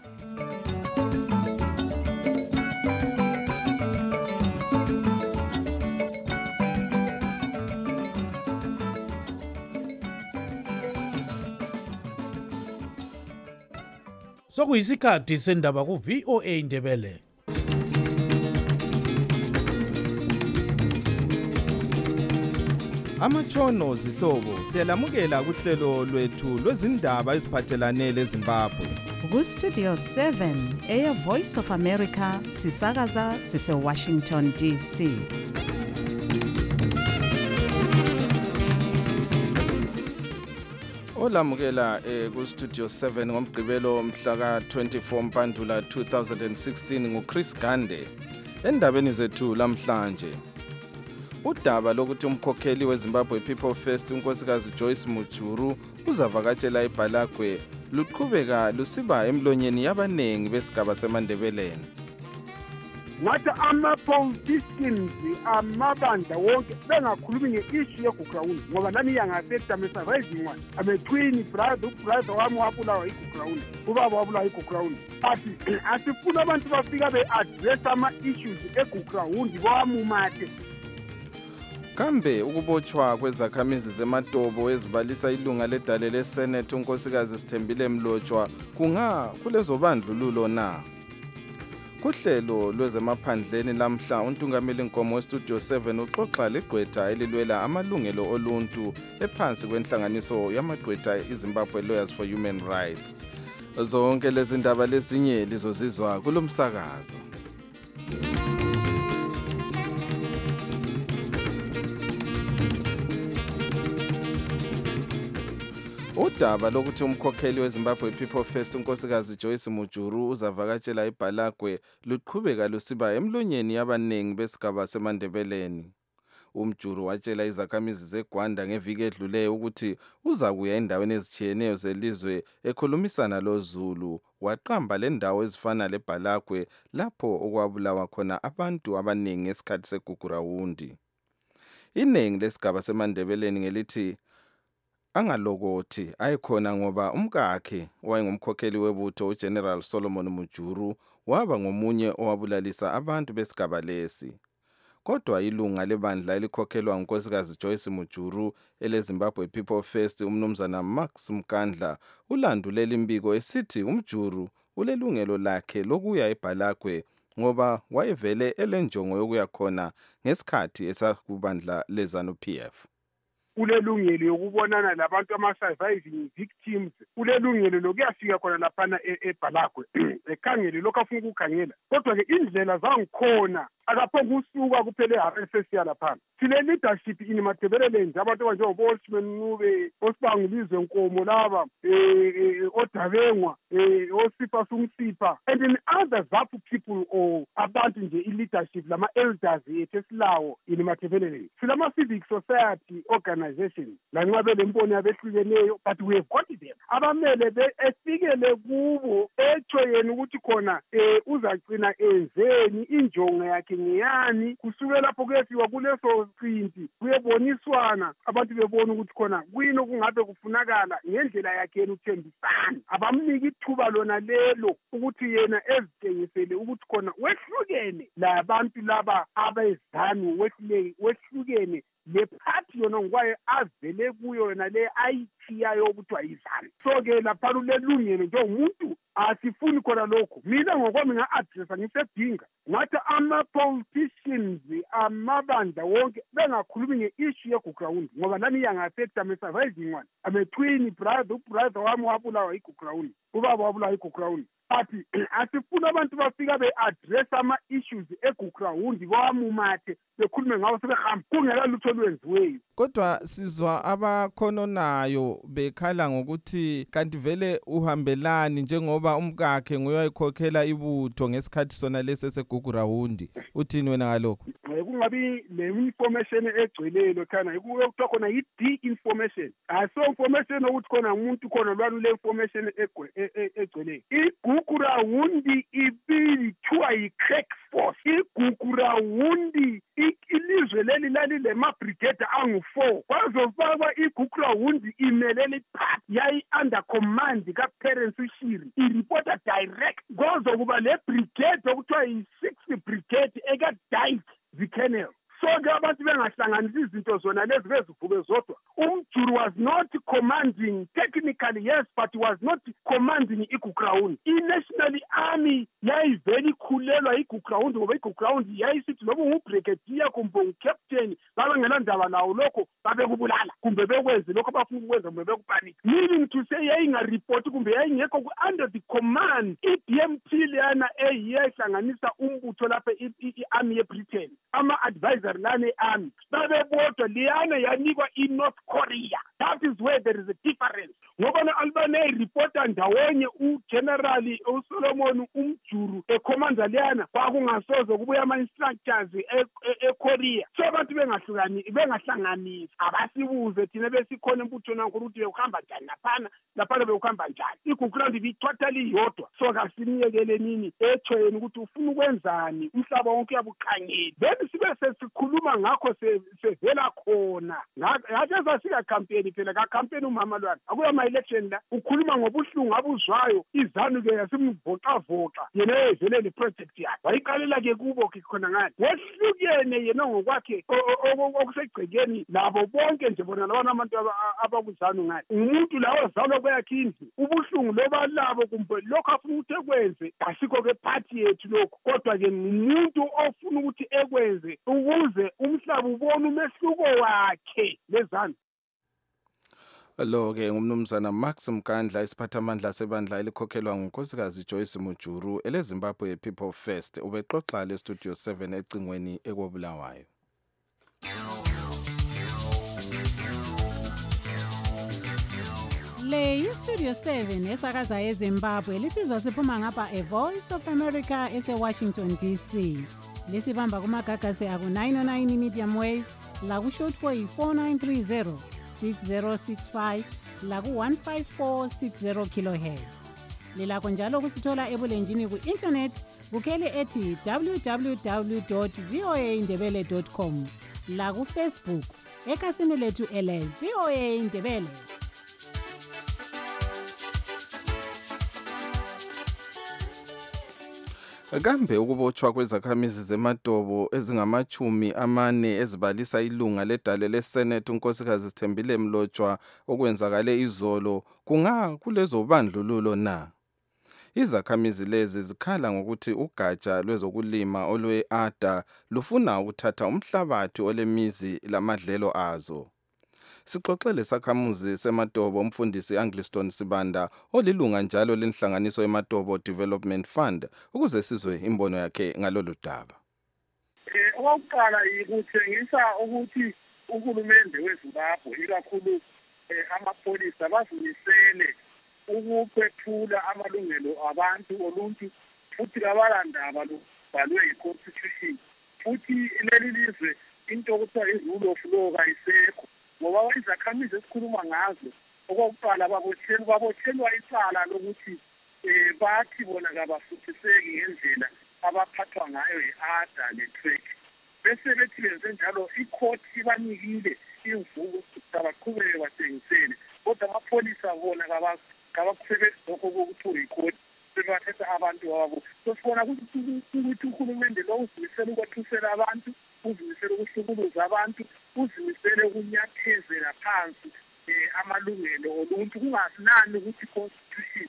Sokuyisikhathi sendaba ku V O A Ndebele. Amatshono zihlobo siyalamukela kuhlelo lwethu lwezindaba eziphathelane leZimbabwe. Ku Studio seven, Air Voice of America, sisakaza sise Washington D C. Olamukela eh, ku Studio seven ngomgqibelo mhla ka twenty-four Mpandula two thousand sixteen nguChris Gande. Endabeni zethu lamhlanje, udaba lokuthi umkhokheli weZimbabwe People First unkosikazi Joyce Mujuru uzavakatshela eBhalagwe luqhubeka lusiba emlonyeni yabanengi besigaba seMandebeleni. Ngathi ama-politicians amabandla wonke bengakhulumi nge-issue yeGugurawundi ngoba nami yangaseta me-surviving one amethwini brother ubrother wami wabulawa iGugurawundi ubaba wabulawa iGugurawundi athi asifuna abantu bafika be-address ama-issues eGugurawundi bawamumate. Kambe ukubotshwa kwezakhamizi zeMatobo ezibalisa ilunga ledale leSenate unkosikazi Sithembile Mlotshwa kunga kulezo bandlululo na? Kuhlelo lwezemaphandleni lamhla untungameli Nkomo weStudio seven uxoxa legqwetha elilwela amalungelo oluntu ephansi kwenhlanganiso yamagqwetha iZimbabwe Lawyers for Human Rights. Zonke lezi ndaba lezinye lizozizwa kulomsakazo. Udaba lokuthi umkhokheli weZimbabwe People First unkosikazi Joyce Mujuru uzavakatshela eBhalagwe luqhubeka lusiba emlonyeni yabanengi besigaba seMandebeleni. Umjuru watshela izakhamizi zeGwanda ngeviki edluleyo ukuthi uza kuya endaweni ezichiyeneyo zelizwe ekhulumisana loZulu, waqamba lendawo ezifana leBhalagwe lapho okwabulawa khona abantu abanengi ngesikhathi segugurawundi. Iningi lesigaba seMandebeleni ngelithi angalokothi ayikhona ngoba umkakhe wayengumkhokheli webutho uGeneral Solomon Mujuru waba ngomunye owabulalisa abantu besigaba lesi. Kodwa ilunga lebandla elikhokhelwa ngunkosikazi Joyce Mujuru eleZimbabwe People First umnumzana Max Mkandla ulandulela imbiko esithi umjuru ulelungelo lakhe lokuya eBhalagwe ngoba wayevele elenjongo yokuya khona ngesikhathi esakubandla leZanu P F. Ulelungelo yokubonana labantu ama-surviving victims, ulelungelo lokuyafika khona laphana eBhalagwe ekhangele lokho afuna ukukhangela. Kodwa-ke indlela zangikhona akaphonga usuka kuphela eHarare sesiya laphana. Sile leadership in Mathebelele abantu abanjengoBosman Ncube, oSibangulizwe Nkomo laba, oDabengwa, oSipha Sumsipha, and then other Zapu people or abantu nje i-leadership lama-elders yethu esilawo in Mathebelele. Silama-civic society organization lanqabe lemponi abehlukeneyo, but we have got them. Abamele befikele kubo etsho yena ukuthi khona uzagcina enzeni injongo yakhe ngiyani kusukela lapho kuyefiwa kuleso qinti kuyeboniswana abantu bebona ukuthi khona kuyini okungabe kufunakala ngendlela yakhe yena uthembisana abamnika ithuba lona lelo ukuthi yena ezitshengisele ukuthi khona wehlukene labantu laba abezanu wehlukene wehlukene le party yona ngwaye avele kuyo yona le ayithiyayo ukuthi ayizani. So ke lapha ulelungelo njengomuntu asifuni khona lokho. Mina ngokwami nga-addressa ngisedinga ngathi ama-politicians amabandla wonke bengakhulumi nge-issue ye-Gugrawundi ngoba nami iyangi-affect ame-surviving one ame-twin brother ubrother wami wabulawa yi-Gugrawundi ubaba wabulawa yi-Gugrawundi athi asifuna abantu bafika be-address ama-issues e-Gugrawundi bawamumathe bekhulume ngawo sebehamba kungela lutho olwenziweyo. Kodwa sizwa abakhononayo bekhala ngokuthi kanti vele uhambelani njengoba umkakhe nguye wayekhokhela ibutho ngesikhathi sona lesi esegugrawundi. Uthini wena ngalokho? Kungabi le information egcwelelo khana kuthiwa khona yi-de-information. Aso information ukuthi khona umuntu khona lwanu le information egcwelelo. Igugrawundi ibithiwa yi-crack force. Igugrawundi ilizwe leli lalile ma-brigade angu-four. Kwazofakwa igugrawundi imelele part yayi-under command ka-Parents Ushiri. Iripota direct kwazokuba le brigade okuthiwa yi-sixth brigade eka-Dyke Zikenel. So-ke abantu bengahlanganisa izinto zona lezi bezivuke zodwa. Umjuru was not commanding, technically yes, but he was not commanding igugrawundi. I-National Army yayivele ikhulelwa igugrawundi ngoba igugrawundi yayisithi loba ungu-brigadier kumbe ungu-captain babengenandaba nawo lokho babekubulala kumbe bekwenze lokho abafuna ukwenza kumbe bekupanika. Meaning to say yayingaripoti kumbe yayingekho under the command i-D M T leyana eyihlanganisa umbutho lapha i-army ye-Britain ama-advisor lane army babebodwa liyana yanikwa i-North Korea. That is where there is a difference. Ngoba na-albane reporter ndawonye u-general uSolomon umjuru ecommanda liyana kwakungasoze kubuya ama-instructors e-Korea. So abantu bengahlukani bengahlanganisi abasibuze thina besikhona embuthweni wankulu ukuthi bekuhamba njani laphana laphana bekuhamba njani. Igugrawundi bi-totally yodwa. So kasimiyekele nini ethweni ukuthi ufuna ukwenzani umhlaba wonke uyabukhangeli. Then sibe sesikhuluma ngakho sevela khona ngathi ezasika campaign phela ka campaign umama lwana akuya ama election la ukhuluma ngobuhlungu abuzwayo izanu ke yasimvoxa voxa yena evele le project yakhe wayiqalela ke kubo ke khona ngani wehlukene yena ngokwakhe okusegcekeni labo bonke nje bona labana abantu abakuzanu ngani umuntu lawo zalwa kweyakhe indlu ubuhlungu loba labo kumbe lokho afuna ukuthi ekwenze asikho ke party yethu lokho kodwa ke umuntu ofuna ukuthi ekwenze ukuze umhlaba ubone umehluko wakhe lezanu. Lo-ke ngumnumzana Max Mkandla isiphathamandla sebandla elikhokhelwa ngunkosikazi Joyce Mujuru eleZimbabwe People First ubexoxa le Studio seven ecingweni ekobulawayo. Le iStudio seven esakaza eZimbabwe lisizwa siphuma ngapha A Voice of America ese-Washington D C. Lisibamba kumagagasi aku nine oh nine medium wave la ku shortwave four nine three zero six zero six five la ku one five four six zero kilohertz. Lilakho njalo kusithola ebulenjini ku internet kukheli ethi w w w dot voa ndebele dot com la ku Facebook ekhasini lethu ele VOA Ndebele. Kambe ukubotshwa kwezakhamizi zeMatobo ezingamachumi amane ezibalisa ilunga ledale leSenate unkosikazi Sithembile Mlotshwa okwenzakale izolo kunga kulezo bandlululo na. Izakhamizi lezi zikhala ngokuthi ugatsha lwezokulima olwe-A D A lufuna ukuthatha umhlabathi olemizi lamadlelo azo. Sixoxele sakhamuzi seMatobo umfundisi Angliston Sibanda olilunga njalo lenhlanganiso yeMatobo Development Fund ukuze sizwe imbono yakhe ngalolu daba. Eh okokuqala yikuthengisa ukuthi uhulumende weZimbabwe ikakhulu amapolisa bazimisele ukuphephula amalungelo abantu oluntu futhi kabalandaba lubhalwe yi-constitution futhi leli lizwe into okuthiwa i-rule of law kayisekho ngoba izakhamizi esikhuluma ngazo okokuqala babotshelwa babotshelwa icala lokuthi eh bathi bona kabafuthiseki ngendlela abaphathwa ngayo i-A D A ne-track bese bethi benze njalo i-court ibanikile imvumo ukuthi abaqhubeke bathengisele kodwa amapholisa bona kabakusebenzi lokho kokuthiwa i-court sebathetha abantu babo sosibona ukuthi uhulumende lo uzimisele ukwathusela abantu uzimisele ukuhlukuluza abantu uzimisele ukunyathezela phansi amalungelo oluntu kungasinani ukuthi i-constitution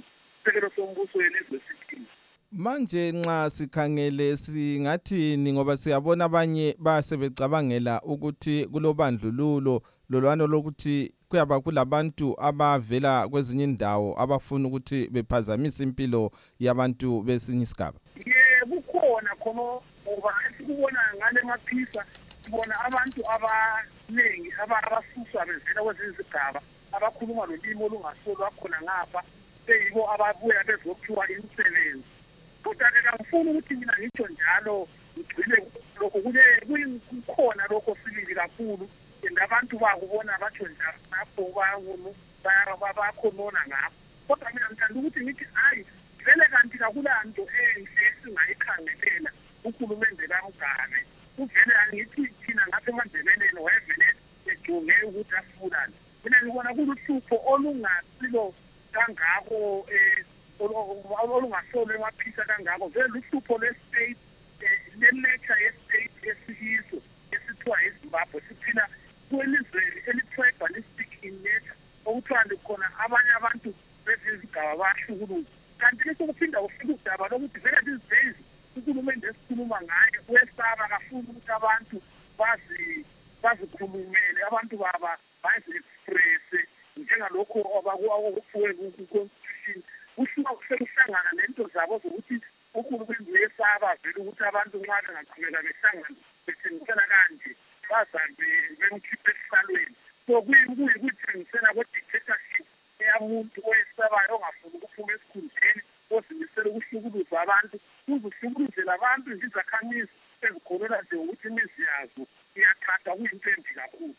isisekelo sombuso welizwe sithini. Manje nxa sikhangele singathini ngoba siyabona abanye basebecabangela ukuthi kulobandlululo lolwano lokuthi kuyaba kulabantu abavela kwezinye indawo abafuna ukuthi bephazamisa impilo yabantu besinye isigaba. Yebo kukhona khona ngoba sikubona ngale maphisa sibona abantu abaningi abarasuswa bevela kwezinye izigaba abakhuluma lolimi olungasolwa khona ngapha seyibo ababuya bezokhiwa imisebenzi. Kodwa-ke angifuni ukuthi mina ngitsho njalo ngigcine lokho kukhona lokho sibili kakhulu and abantu bakubona batsho njalo ngapho bakhonona ngapho. Kodwa mina ngithanda ukuthi ngithi hayi vele kanti kakulaa nto enhle esingayikhangelela uhulumende kaMgabe. Kuvele angithi thina ngapha eMandebeleni wayevele ejonge ukuthi asifulani. Mina ngibona kuluhlupho olungasilo kangako um olungasolo emaphisa kangako vele luhlupho lwe-state le-nature ye-state esiyiso esithiwa eZimbabwe siphila kwelizwe eli-tribalistic in nature okuthiwa khona abanye abantu bezizigaba bayahlukuluza. Kanti ke sokuphinda kufika udaba lokuthi vele these days uhulumende esikhuluma ngaye uyesaba kafuni ukuthi abantu bazikhulumele abantu baba bazi-expresse njengalokho okufuwe ku-constitution. Kusuka sekuhlangana nento zabo zokuthi uhulumende uyesaba vele ukuthi abantu nxa bengaqhubeka behlangana bethengisela kanje bazabe bemkhipha esihlalweni. So kuyikuthengisela kwe-dictatorship eyamuntu oyesabayo ongafuni ukuphuma esikhundleni ozimisela ukuhlukuluza abantu kuzuhlukuluzela abantu ngizakhamizi ezikholela nje ukuthi imizi yazo iyathatha kuyinto embi kakhulu.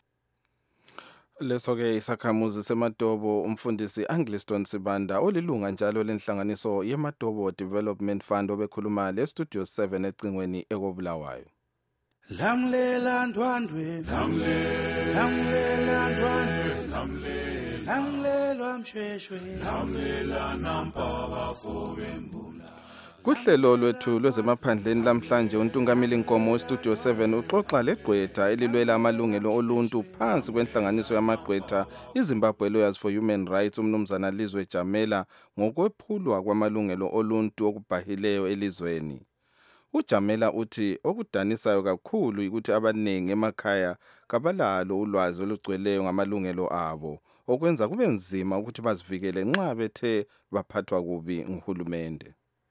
Leso-ke isakhamuzi seMatobo umfundisi Angliston Sibanda olilunga njalo lenhlanganiso yeMatobo Development Fund obekhuluma le-Studio seven ecingweni ekobulawayo. Lamlela ndwandwe lamlela ndwandwe lamlela mshweshwe lamlela nampaba fobembula. Kuhlelo lwethu lwezemaphandleni lamhlanje uNtungamili Nkomo weStudio seven uxoxa legqwetha elilwela amalungelo oluntu phansi kwenhlanganiso yamagqwetha iZimbabwe Lawyers for Human Rights umnumzana Lizwe Jamela ngokwephulwa kwamalungelo oluntu okubhahileyo elizweni. uJamela uthi okudanisayo kakhulu ukuthi abaningi emakhaya kabalalo ulwazi olugcweleyo ngamalungelo abo okwenza kube nzima ukuthi bazivikele nxa bethe baphathwa kubi nguhulumende.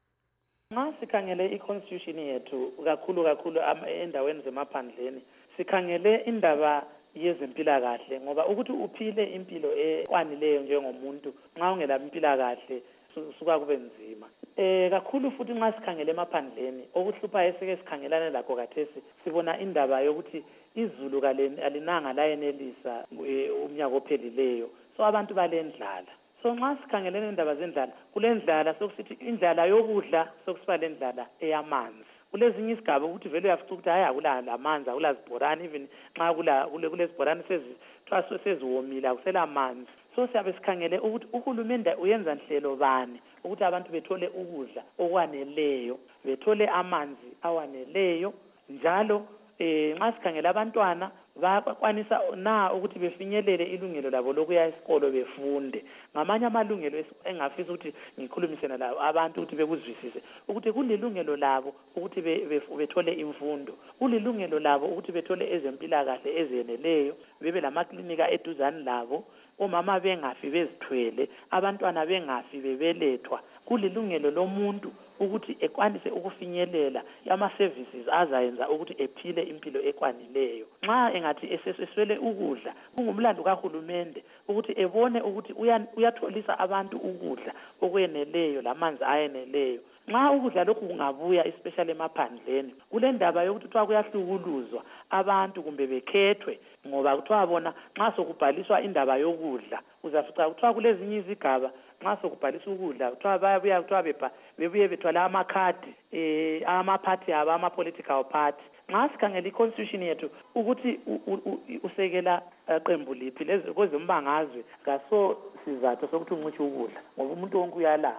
Nxa sikhangele i-constitution yethu kakhulu kakhulu endaweni zemaphandleni sikhangele indaba yezempilakahle ngoba ukuthi uphile impilo ekwanileyo njengomuntu nxa ungela impilakahle suka kube nzima. Eh kakhulu futhi nxa sikhangele emaphandleni okuhlupha esike sikhangelana lakho kathesi sibona indaba yokuthi izulu kalinanga layenelisa umnyaka ophelileyo so abantu balendlala. So nxa sikhangelene indaba zendlala kulendlala sokusithi indlala yokudla sokusiba lendlala eyamanzi. Kulezinye isigaba ukuthi vele uyafica ukuthi hayi akula lamanzi akulazibhorani even nxa kula kulezibhorani sezithwaso seziwomile akusela manzi. So siyabe sikhangele ukuthi uhulumende uyenza nhlelo bani ukuthi abantu bethole ukudla okwaneleyo bethole amanzi awaneleyo njalo eh nxa sikhangela abantwana bayakwanisa na ukuthi befinyelele ilungelo labo lokuya esikolo befunde. Ngamanye amalungelo engafisa ukuthi ngikhulumisene lawo abantu ukuthi bekuzwisise ukuthi kulilungelo labo ukuthi bethole imfundo, kulilungelo labo ukuthi bethole ezempilakahle ezeneleyo, bebe lamaklinika eduzane labo, omama bengafi bezithwele, abantwana bengafi bebelethwa. Kulilungelo lomuntu ukuthi ekwanise ukufinyelela ama services azayenza ukuthi ephile impilo ekwanileyo. Nxa engathi eseswele ukudla kungumlando kahulumende ukuthi ebone ukuthi uyatholisa abantu ukudla okweneleyo lamanzi ayeneleyo. Nxa ukudla lokhu kungabuya especially emaphandleni kule ndaba yokuthi kuthiwa kuyahlukuluzwa abantu kumbe bekhethwe ngoba kuthiwa bona nxa sokubhaliswa indaba yokudla uzafica kuthiwa kulezinye izigaba nxa sokubhalisa ukudla kuthiwa bayabuya kuthiwa bepha bebuye bethwala amakhadi eh ama-party abo ama-political party. Nxa sikhangela i-constitution yethu ukuthi usekela qembu liphi kwezombangazwe kaso sizathu sokuthi uncutshe ukudla ngoba umuntu wonke uyalamba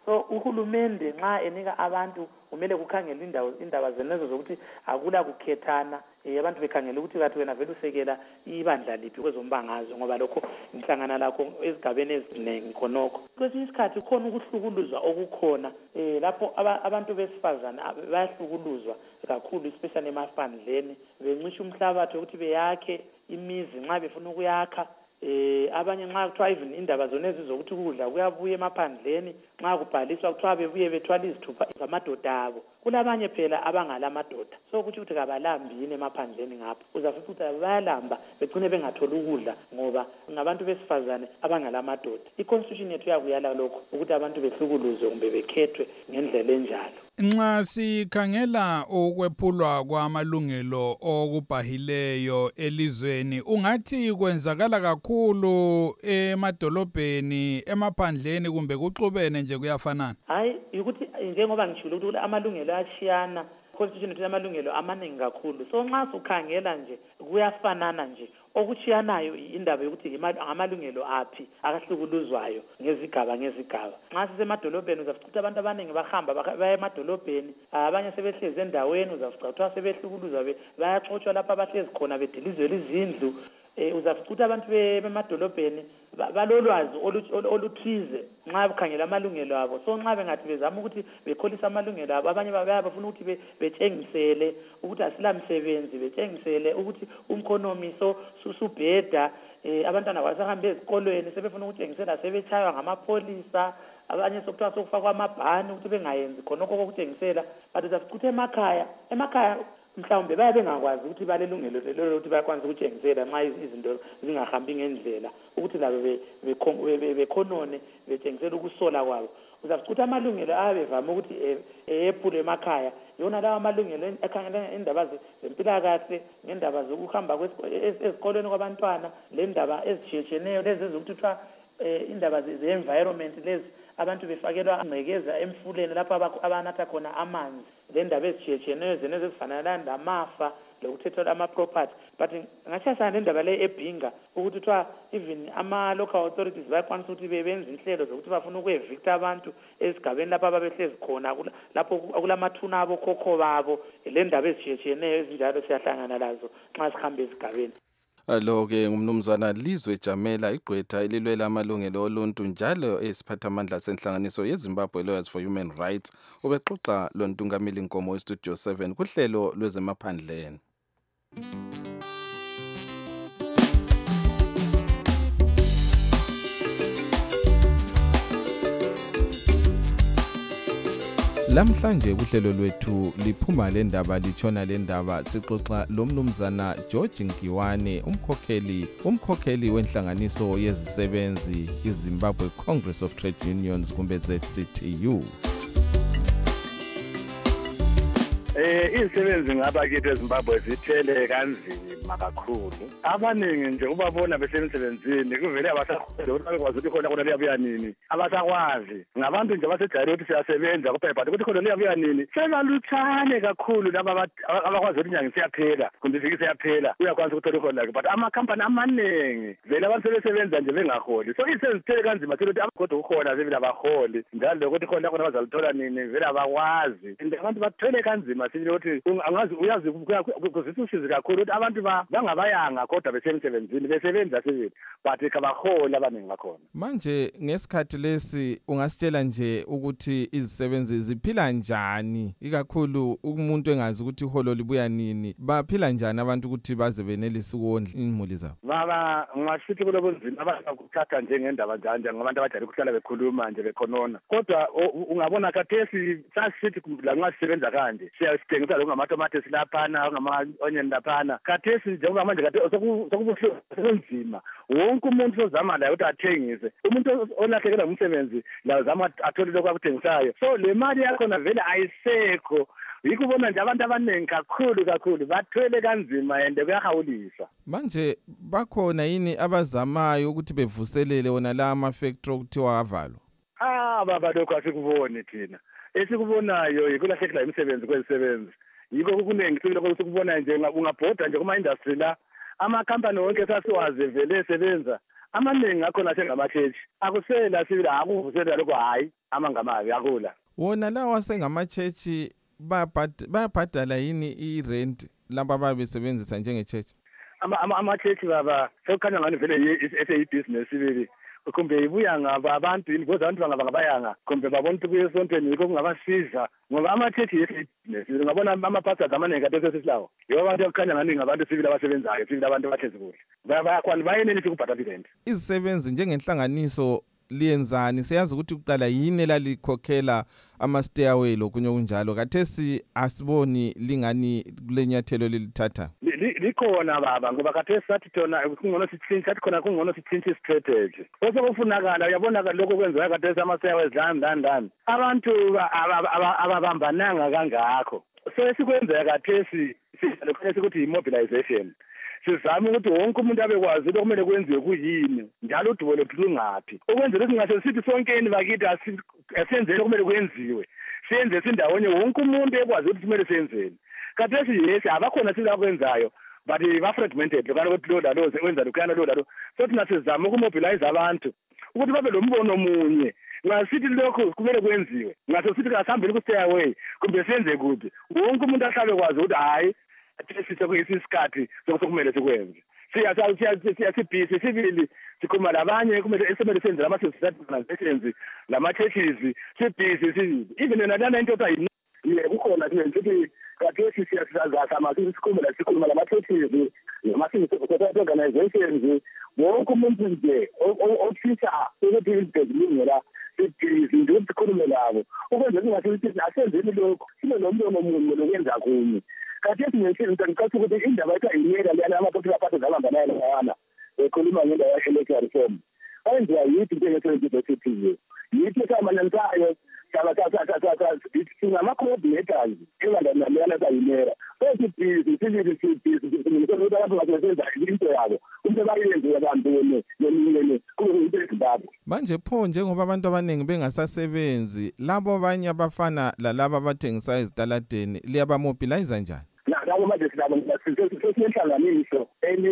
so uhulumende nxa enika abantu kumele kukhangele indawo indaba zenezo zokuthi akula kukhethana eh abantu bekhangela ukuthi kathi wena vele usekela ibandla liphi kwezombangazwe ngoba lokho inhlangana lakho ezigabeni eziningi khonokho kwesinye isikhathi khona ukuhlukuluzwa okukhona eh lapho abantu besifazana bayahlukuluzwa kakhulu especially emaphandleni bencisha umhlabathi ukuthi beyakhe imizi nxa befuna ukuyakha eh abanye nxa kuthiwa even indaba zona ezizokuthi ukudla kuyabuya emaphandleni nxa kubhaliswa kuthiwa bebuye bethwala izithupha zamadoda abo kulabanye phela abangala madoda so ukuthi ukuthi kabalambi yini emaphandleni ngapho uzafica ukuthi bayalamba begcine bengatholi ukudla ngoba ngabantu besifazane abangala madoda iconstitution yethu yakuyala lokho ukuthi abantu behlukuluzwe kumbe bekhethwe ngendlela enjalo. Nxa sikhangela ukwephulwa kwamalungelo okubhahileyo elizweni ungathi kwenzakala kakhulu emadolobheni emaphandleni kumbe kuxubene nje kuyafanana? Hayi ukuthi njengoba ngishilo ukuthi amalungelo ayashiyana constitution yethu amalungelo amaningi kakhulu so nxa ukhangela nje kuyafanana nje okuchiyanayo indaba yokuthi amalungelo aphi akahlukuluzwayo ngezigaba ngezigaba nxa sisemadolobheni uzafica abantu abaningi bahamba baya emadolobheni abanye sebehlezi endaweni uzafica ukuthi sebehlukuluzwa bayaxotshwa lapha abahlezi khona bedilizwe izindlu eh uzafica abantu bemadolobheni balolwazi oluthize nxa bukhangela amalungelo abo so nxa bengathi bezama ukuthi bekholisa amalungelo abo abanye bayabafuna ukuthi betshengisele ukuthi asilamsebenzi betshengisele ukuthi umkhonomi so susubheda eh abantwana basahambe ezikolweni sebefuna ukutshengisela sebetshaywa ngamapholisa abanye sokuthiwa sokufakwa amabhani ukuthi bengayenzi khonokho kokutshengisela but uzafica emakhaya emakhaya mhlawumbe baye bengakwazi ukuthi balelungelo lelo ukuthi bayakwanisa ukutshengisela nxa izinto zingahambi ngendlela ukuthi labo bekhonone betshengisela ukusola kwabo uzafica ukuthi amalungelo ayabevama ukuthi ephule emakhaya yona lawo amalungelo ekhangela indaba zempilakahle ngendaba zokuhamba ezikolweni kwabantwana le ndaba ezishiyetshiyeneyo lezi ezokuthi kuthiwa indaba ze-environment lezi abantu befakelwa ingcekeza emfuleni lapho abanatha khona amanzi le ndaba ezishiyetshiyeneyo zenezi ezifanana namafa lokuthethelwa ama-property but ngashayisana le ndaba le ebhinga ukuthi kuthiwa even ama-local authorities bayakwanisa ukuthi benze inhlelo zokuthi bafuna ukuyevicta abantu ezigabeni lapho ababehlezi khona lapho kulamathuna abokhokho babo le ndaba ezishiyetshiyeneyo ezinjalo siyahlangana lazo nxa sihambe ezigabeni. Lo-ke ngumnumzana Lizwe Jamela igqwetha elilwela amalungelo oluntu njalo esiphathamandla senhlanganiso yeZimbabwe Lawyers for Human Rights ubexoxa lontungameli Nkomo weStudio seven kuhlelo lwezemaphandleni. Lamhlanje kuhlelo lwethu liphuma le ndaba litshona le ndaba sixoxa lomnumzana George Ngiwane umkhokheli umkhokheli wenhlanganiso yezisebenzi iZimbabwe Congress of Trade Unions kumbe Z C T U. Eh izisebenzi ngaba kithi eZimbabwe zithele kanzima kakhulu. Abaningi nje ubabona besemsebenzini kuvele abasakwazi ukuthi bakwazi ukuthi khona khona liyabuya nini. Abasakwazi ngabantu nje basejayele ukuthi siyasebenza kuphela but ukuthi khona liyabuya nini. Sebaluthane kakhulu laba abakwazi ukuthi inyanga siyaphela kumbe iviki siyaphela uyakwazi ukuthola khona like but ama-company amaningi vele abantu sebesebenza nje bengaholi. So isenzithele kanzima ukuthi abagodwa ukhona vele abaholi njalo ukuthi khona khona bazalithola nini vele abakwazi. And abantu bathwele kanzima ukuthi angazi uyazi kuzisa usizi kakhulu ukuthi abantu bangabayanga kodwa besemsebenzini besebenza sibili but kabahola abaningi bakhona. Manje ngesikhathi lesi ungasitshela nje ukuthi izisebenzi ziphila njani ikakhulu umuntu engazi ukuthi iholo libuya nini baphila njani abantu ukuthi baze benelise ukondla imuli zabo. Baba ngasithi kulobunzima abakuthatha njengendaba njanje ngabantu abajayele ukuhlala bekhuluma nje bekhonona kodwa ungabona khathesi sasithi la nxa sisebenza kanje siyasithengisa lokungamatomatoes laphana ngama-onion laphana khathesi njengoba manje kade sokubuhlunzima wonke umuntu sozama la ukuthi athengise umuntu olahlekelwa umsebenzi la zama athole lokho akuthengisayo so le mali yakhona vele ayisekho yikho ubona nje abantu abaningi kakhulu kakhulu bathwele kanzima and kuyahawulisa. Manje bakhona yini abazamayo ukuthi bevuselele wona la ama-factory okuthiwa avalwa? Ah baba lokho asikuboni thina esikubonayo yikulahlekela imisebenzi kwezisebenzi yikho kuningi lokho sikubona nje ungabhoda nje kuma-industry la ama-company wonke sasiwazi vele esebenza amaningi akhona sengamachechi akusela sibili akuvusela lokho hayi amangamabi akula wona lawa sengamachechi bayabhadala yini i-rent laba ababesebenzisa njenge-church? Ama-chechi baba sekukhanya ngani vele eseyibhizinesi sibili kumbe ibuya ngaba abantu yini because abantu bangaba ngabayanga kumbe babona ukuthi kuye esontweni yikho kungabasiza ngoba ama-chechi yesibhizinesi ngabona ama-pastors amaningi kade sesilawo yibo abantu ekukhanya ngani ngabantu sibili abasebenzayo sibili abantu abahlezi kuhle bayakhona bayenelisa ukubhadala irent. Izisebenzi njengenhlanganiso liyenzani? Siyazi ukuthi kuqala yini elalikhokhela ama-stairway lokunye kunjalo, kathesi asiboni lingani kulenyathelo lilithatha. Likhona baba ngoba kathesi sathi thona kungcono sitshintshe sathi khona kungcono sitshintshe istrategy osokufunakala uyabona lokho kwenziwa kathesi ama-stairways ndani ndani ndani abantu ababambananga kangakho so esikwenzeka kathesi silokhesi ukuthi yi-mobilization sizame ukuthi wonke umuntu abekwazi ukuthi kumele kwenziwe kuyini njalo udubo lethu lungaphi ukwenzela ukuthi ngase sithi sonkeni bakithi asenzele kumele kwenziwe siyenze sindawonye wonke umuntu ekwazi ukuthi kumele senzeni kathesi yes abakhona sizakwenzayo but ba-fragmented lokana ukuthi lo lalo wenza lokhana lo lalo so thina sizame ukumobilize abantu ukuthi babe lo mbono omunye ngasithi lokho kumele kwenziwe ngase sithi kasihambeni ku-stairway kumbe senze kuphi wonke umuntu ahlabe kwazi ukuthi hayi isikhathi sokumele sikwenze siyasibhisi sibili sikhuluma labanye kumele esemele senze lama-society organizations lama-churches sibhisi sibili even nalana into othayi kukhona sithi kathesi siyasazama sikhuluma sikhuluma lama-churches nama-society organizations wonke umuntu nje ofisa ukuthi izibhezilungela sibhisi nje ukuthi sikhulume labo ukwenza kungasithi asenzeni lokho sibe nombono munye lokwenza kunye kathesi ngesinto ngicatha ukuthi indaba etha inyela lana ama-popular parties abambanayo lawana ekhuluma ngendaba ya-electoral reform ayenziwa yithi njenge-twenty-twenty yithi esamanantayo singama-coordinators engalanalana sayimera sesibhizi sibili sibhizi ukuthi abantu basebenza into yabo into bayenze abantwini nemiyeni kube into ezimbabwe manje pho njengoba abantu abaningi bengasasebenzi labo abanye abafana lalabo abathengisa ezitaladeni liyabamobiliza njani? Labo manje silabo sesiyenhlanganiso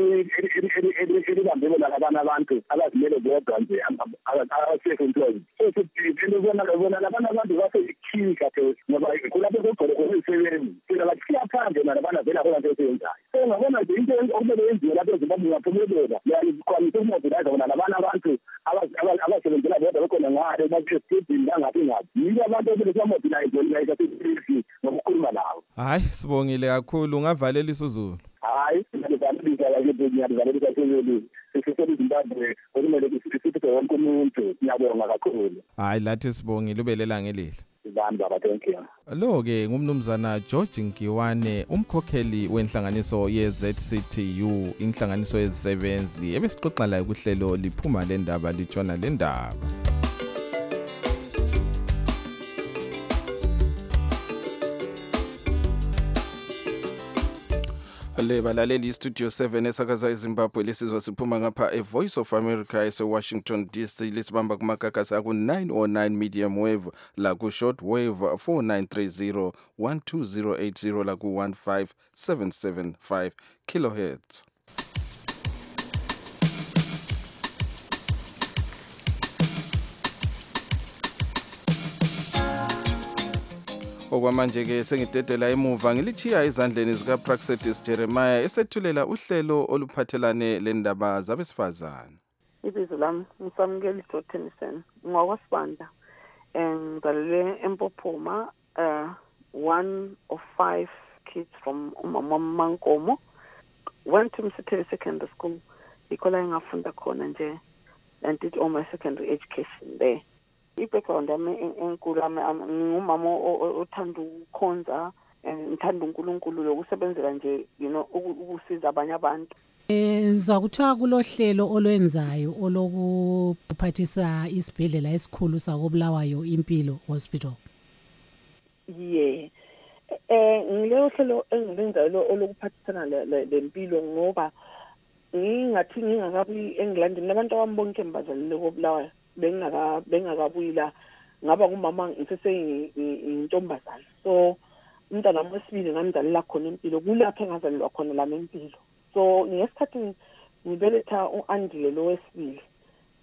elibambele labana abantu abazimele bodwa nje aba-self-employed so sibona labana abantu baseyikhini kathesi ngoba kulapho kugcwele khona izisebenzi thina bathi siyaphandle nalabana vele khona nto esiyenzayo so ngabona nje into okumele yenziwe lapho ezimbabwe ngaphumelela yakwanisa ukumobiliza bona labana abantu abasebenzela bodwa bekhona ngale basestedini langaphi ngaphi yilo abantu okumele sibamobilize sibili ngokukhuluma nabo. Hayi sibongile kakhulu ungavalela isiZulu. Hayi ngiyalivalelisa lakithi ngiyalivalelisa sibili sisele Zimbabwe okumele sithi wonke umuntu ngiyabonga kakhulu. Hayi lathi sibongile ubelela ngelihle. Ibani baba thank you. Lo ke ngumnumzana George Nkiwane umkhokheli wenhlanganiso ye-Z C T U inhlanganiso yezisebenzi ebesixoxa la kuhlelo liphuma le ndaba litshona le ndaba. Le balaleli studio seven esakaza eZimbabwe lesizwa siphuma ngapha eVoice of America eseWashington D C lesibamba kumagagasi aku nine oh nine medium wave la ku short wave four nine three zero one two zero eight zero la ku one five seven seven five kilohertz. Okwamanje ke sengidedela emuva ngilichiya ezandleni zika Praxedis Jeremiah esethulela uhlelo oluphathelane lendaba zabesifazane. Ibizo lami ngisamukeli Dottenson ngokwasibanda ngizalele eMpophoma uh one of five kids from umama Mankomo went to Msithele Secondary School ikola ngafunda khona nje and did all my secondary education there. I-background yami enkulu ngingumama othanda ukukhonza ngithanda uNkulunkulu lokusebenzela nje you know ukusiza abanye abantu. Ngizwa kuthiwa kulohlelo olwenzayo olokuphathisa isibhedlela esikhulu sakobulawayo Impilo Hospital. Yeah. Eh ngilelo hlelo engilenzayo olokuphathisana lempilo ngoba ngingathi ngingakabi eNgland nabantu abambonke embazalile kobulawayo bengaka bengakabuyila ngaba kumama ngisese intombazana so umntana wesibili ngamdalela khona Impilo kulapho engazalelwa khona lami Impilo so ngesikhathi ngibeletha uAndile lo wesibili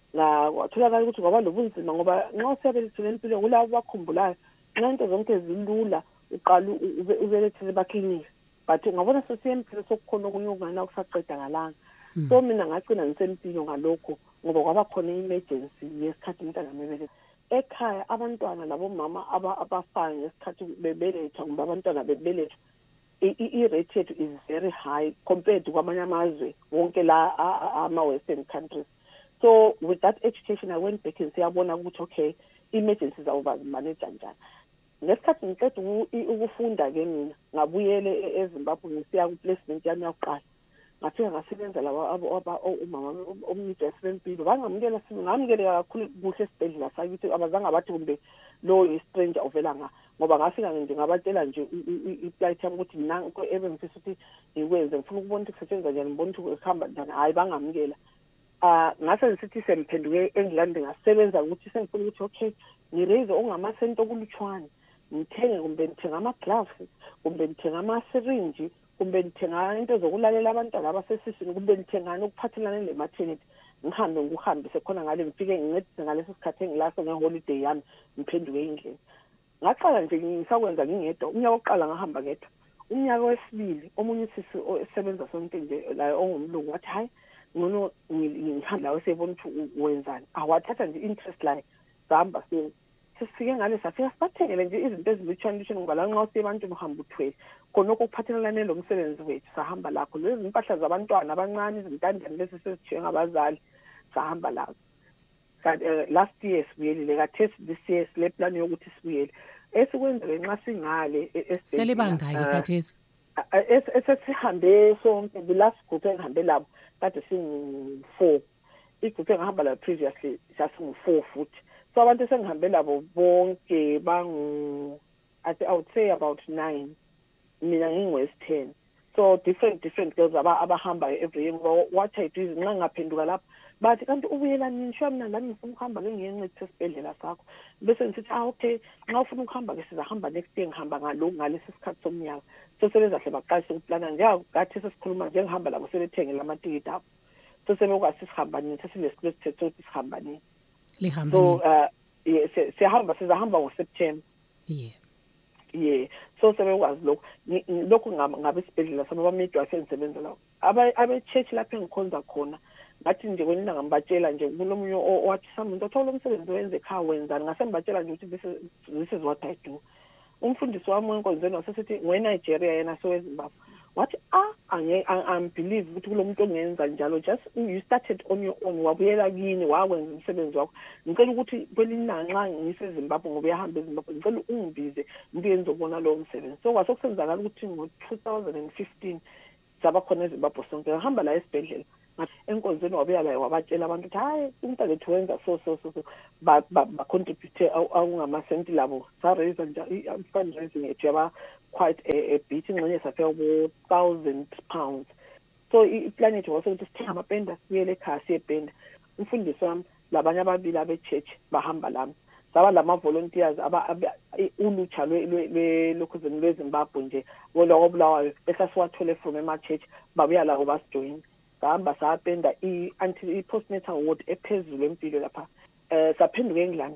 kwatholakala ukuthi kwaba lobunzima ngoba nxa usiyabelethela empilweni kulabo bakhumbulayo nxa into zonke zilula uqala ubelethele baklinika but ngabona sesiyempilo sokukhona okunye okungana kusaqeda ngalanga so mina ngagcina ngisempilo ngalokho ngoba kwaba khona i-emergency yesikhathi umntwana mebeletha ekhaya abantwana labo mama abafayo ngesikhathi bebeletha ngoba abantwana bebeletha i-rate yethu is very high compared to kwamanye amazwe wonke la ama-western countries. So with that education I went back and siyabona ukuthi okay emergencies awubamanage njani. Ngesikhathi ngiqeda ukufunda ke mina ngabuyele eZimbabwe ngisiya ku-placement yami yokuqala ngafika ngasebenza laba umama omnidesi bempilo bangamukela ngamukela kakhulu kuhle esibhedlela sakithi abazange bathi kumbe lo i-stranger ovela nga ngoba ngafika nje ngabatshela nje i-plight yami ukuthi nanko ebengifisa ukuthi ngikwenze ngifuna ukubona ukuthi kusetshenzwa njani ngibona ukuthi kuhamba njani hayi bangamukela. Ah ngase ngisithi semphenduke eNgland ngasebenza ukuthi sengifuna ukuthi okay ngiraise ongamasento kulutshwane ngithenge kumbe ngithenga ama-gloves kumbe ngithenga ama-syringe kumbe ngithenga into zokulalela abantwana abasesiswini kumbe ngithengana ukuphathelana le-maternity ngihambe ngikuhambise khona ngale ngifike ngincedise ngaleso sikhathi engilaso ngeholiday yami ngiphenduke endlini. Ngaqala nje ngisakwenza ngingedwa umnyaka wokuqala ngahamba ngedwa umnyaka wesibili omunye sisi osebenza sonke nje la ongumlungu wathi hayi ngono ngihamba lawe sebona ukuthi wenzani awathatha nje interest la sihamba sifike ngale safika sibathengele nje izinto ezilutshwana lutshwana ngoba la nxa usebantu uhamba uthwele khona okuphathelana lo msebenzi wethu sahamba lakho lezi impahla zabantwana abancane izintandane lezi sesithiwe ngabazali sahamba lakho. Last year sibuyelile kathesi this year sile plan yokuthi sibuyele esikwenzele nxa singale selibangaki kathesi esesihambe sonke the last group engihambe labo kade singu four igroup engihamba la previously sasingu four futhi so abantu sengihambe labo bonke bangu I would say about nine mina ngingwes ten so different different girls abahamba every year ngoba what I do is nxa ngaphenduka lapho bathi kanti ubuyela nini sho mina lami ngifuna ukuhamba ke ngiyencedisa esibhedlela sakho bese ngithi ah okay nxa ufuna ukuhamba ke sizahamba next year ngihamba ngalokho ngalesi sikhathi somnyaka so sebezahle baqalise ukuplana njengathi sesikhuluma nje ngihamba labo sebethenge lamatikiti abo so sebekwazi sihamba nini sesilesithetho ukuthi sihamba nini lihamba so uh siyahamba sizahamba ngoSeptember yeah yeah so sebekwazi lokho lokho ngabe isibhedlela sababa midwife engisebenza lawo abe church lapho engikhonza khona ngathi nje kwenina ngambatshela nje kulomunye owathi samuntu othola umsebenzi wenze ekhaya wenzani ngasembatshela nje ukuthi this is what I do. Umfundisi wami wenkonzweni wasesithi weNigeria yena soweZimbabwe wathi ah I believe ukuthi kulomuntu ongenza njalo just you started on your own wabuyela kini wakwenza umsebenzi wakho ngicela ukuthi kwelinina nxa ngiseZimbabwe ngoba uyahamba eZimbabwe ngicela ungibize ngibuye ngizobona lo msebenzi so kwasokusenzakala ukuthi ngo two thousand fifteen saba khona eZimbabwe sonke ngahamba la esibhedlela enkonzweni wabuya la wabatshela abantu ukuthi hayi umntana wethu wenza so so so ba ba contribute awungamasenti labo sa raise nje i-fundraising yethu yaba quite a bit ingxenye safika ku thousand pounds so i-plan yethu wasokuthi sithenga amapenda sibuyele ekhaya siyependa umfundisi wami labanye ababili abe-church bahamba lami saba lama volunteers aba ulutsha lwelokhuzeni lweZimbabwe nje woloko Bulawayo esasiwathole from ema-church babuya lawo basijoyina sahamba sapenda i-postnatal ward ephezulu empilo lapha um saphenduka eNgland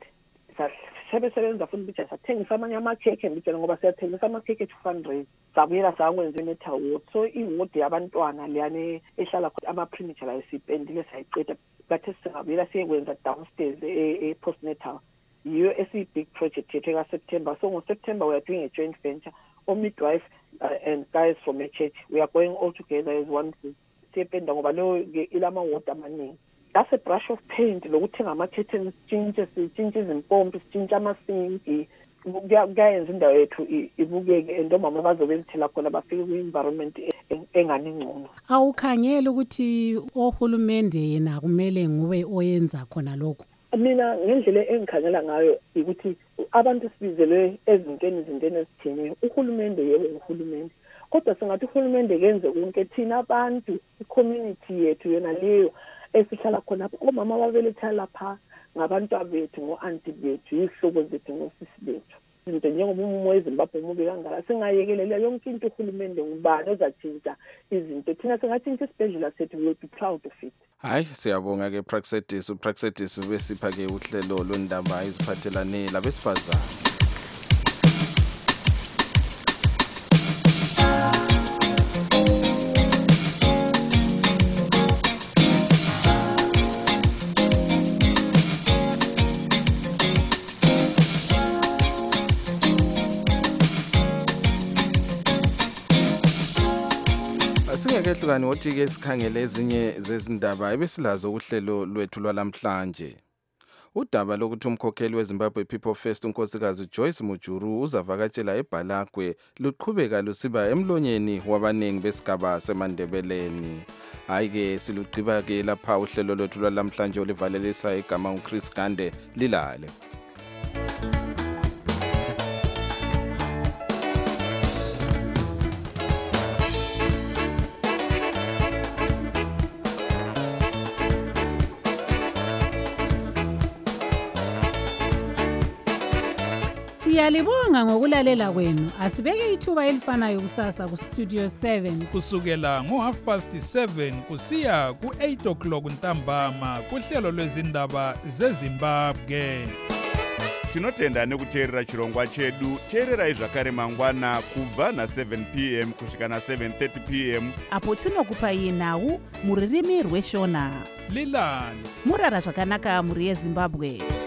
sasebenza futhi bicha sathengisa amanye amakhekhe mbitshela ngoba siyathengisa amakhekhe to fundraise sabuyela sakwenza i-natal ward so i-ward yabantwana leyane ehlala khona ama-premature layo siyipendile sayiqeda kathi singabuyela siyekwenza downstairs e-postnatal yiyo esi-big project yethu eka-September so ngo-September we are doing a joint venture o midwife uh, and guys from a church we are going all together as one group siyependa ngoba lo ilama ward amaningi that's a brush of paint lokuthenga ama-curtains sitshintshe sitshintshe izimpompi sitshintshe amasinki kuyayenza indawo yethu ibukeke and omama bazobe belithela khona bafike kwi-environment engani ngcono. Awukhangela ukuthi ohulumende yena kumele ngube oyenza khona lokho? Mina ngendlela engikhangela ngayo ukuthi abantu sibizelwe ezintweni izintweni ezithini uhulumende yebo uhulumende kodwa singathi uhulumende kenze konke thina abantu i-community yethu yona leyo esihlala khona omama babeletha lapha ngabantu abethu ngo-auntie bethu yihlobo zethu ngosisi bethu izinto njengoba umumo wezimbabwe mubi kangaka singayekelela yonke into uhulumende ngubani ozatshintsha izinto thina singatshintsha isibhedlela sethu we will be proud of it. Hayi siyabonga ke Praxedis uPraxedis besipha ke uhlelo lwendaba eziphathelane labesifazane. Singekehlukani wothi ke sikhangele ezinye zezindaba ebesilazo uhlelo lwethu lwalamhlanje. Udaba lokuthi umkhokheli weZimbabwe People First unkosikazi Joyce Mujuru uzavakatshela eBhalakwe luqhubeka lusiba emlonyeni wabanengi besigaba seMandebeleni. Hayi ke silugqiba ke lapha uhlelo lwethu lwalamhlanje olivalelisa igama uChris Gande lilale. Siyalibonga ngokulalela kwenu. Asibeke ithuba elifanayo kusasa ku Studio seven kusukela ngo half past seven kusiya ku eight o'clock ntambama kuhlelo lwezindaba zeZimbabwe. Tinotenda nekuteerera chirongwa chedu. Teererai zvakare mangwana kubva na seven p m kusvika na seven thirty p m apo tinokupai nhau muririmi rweshona. Lilani murara zvakanaka muri yeZimbabwe.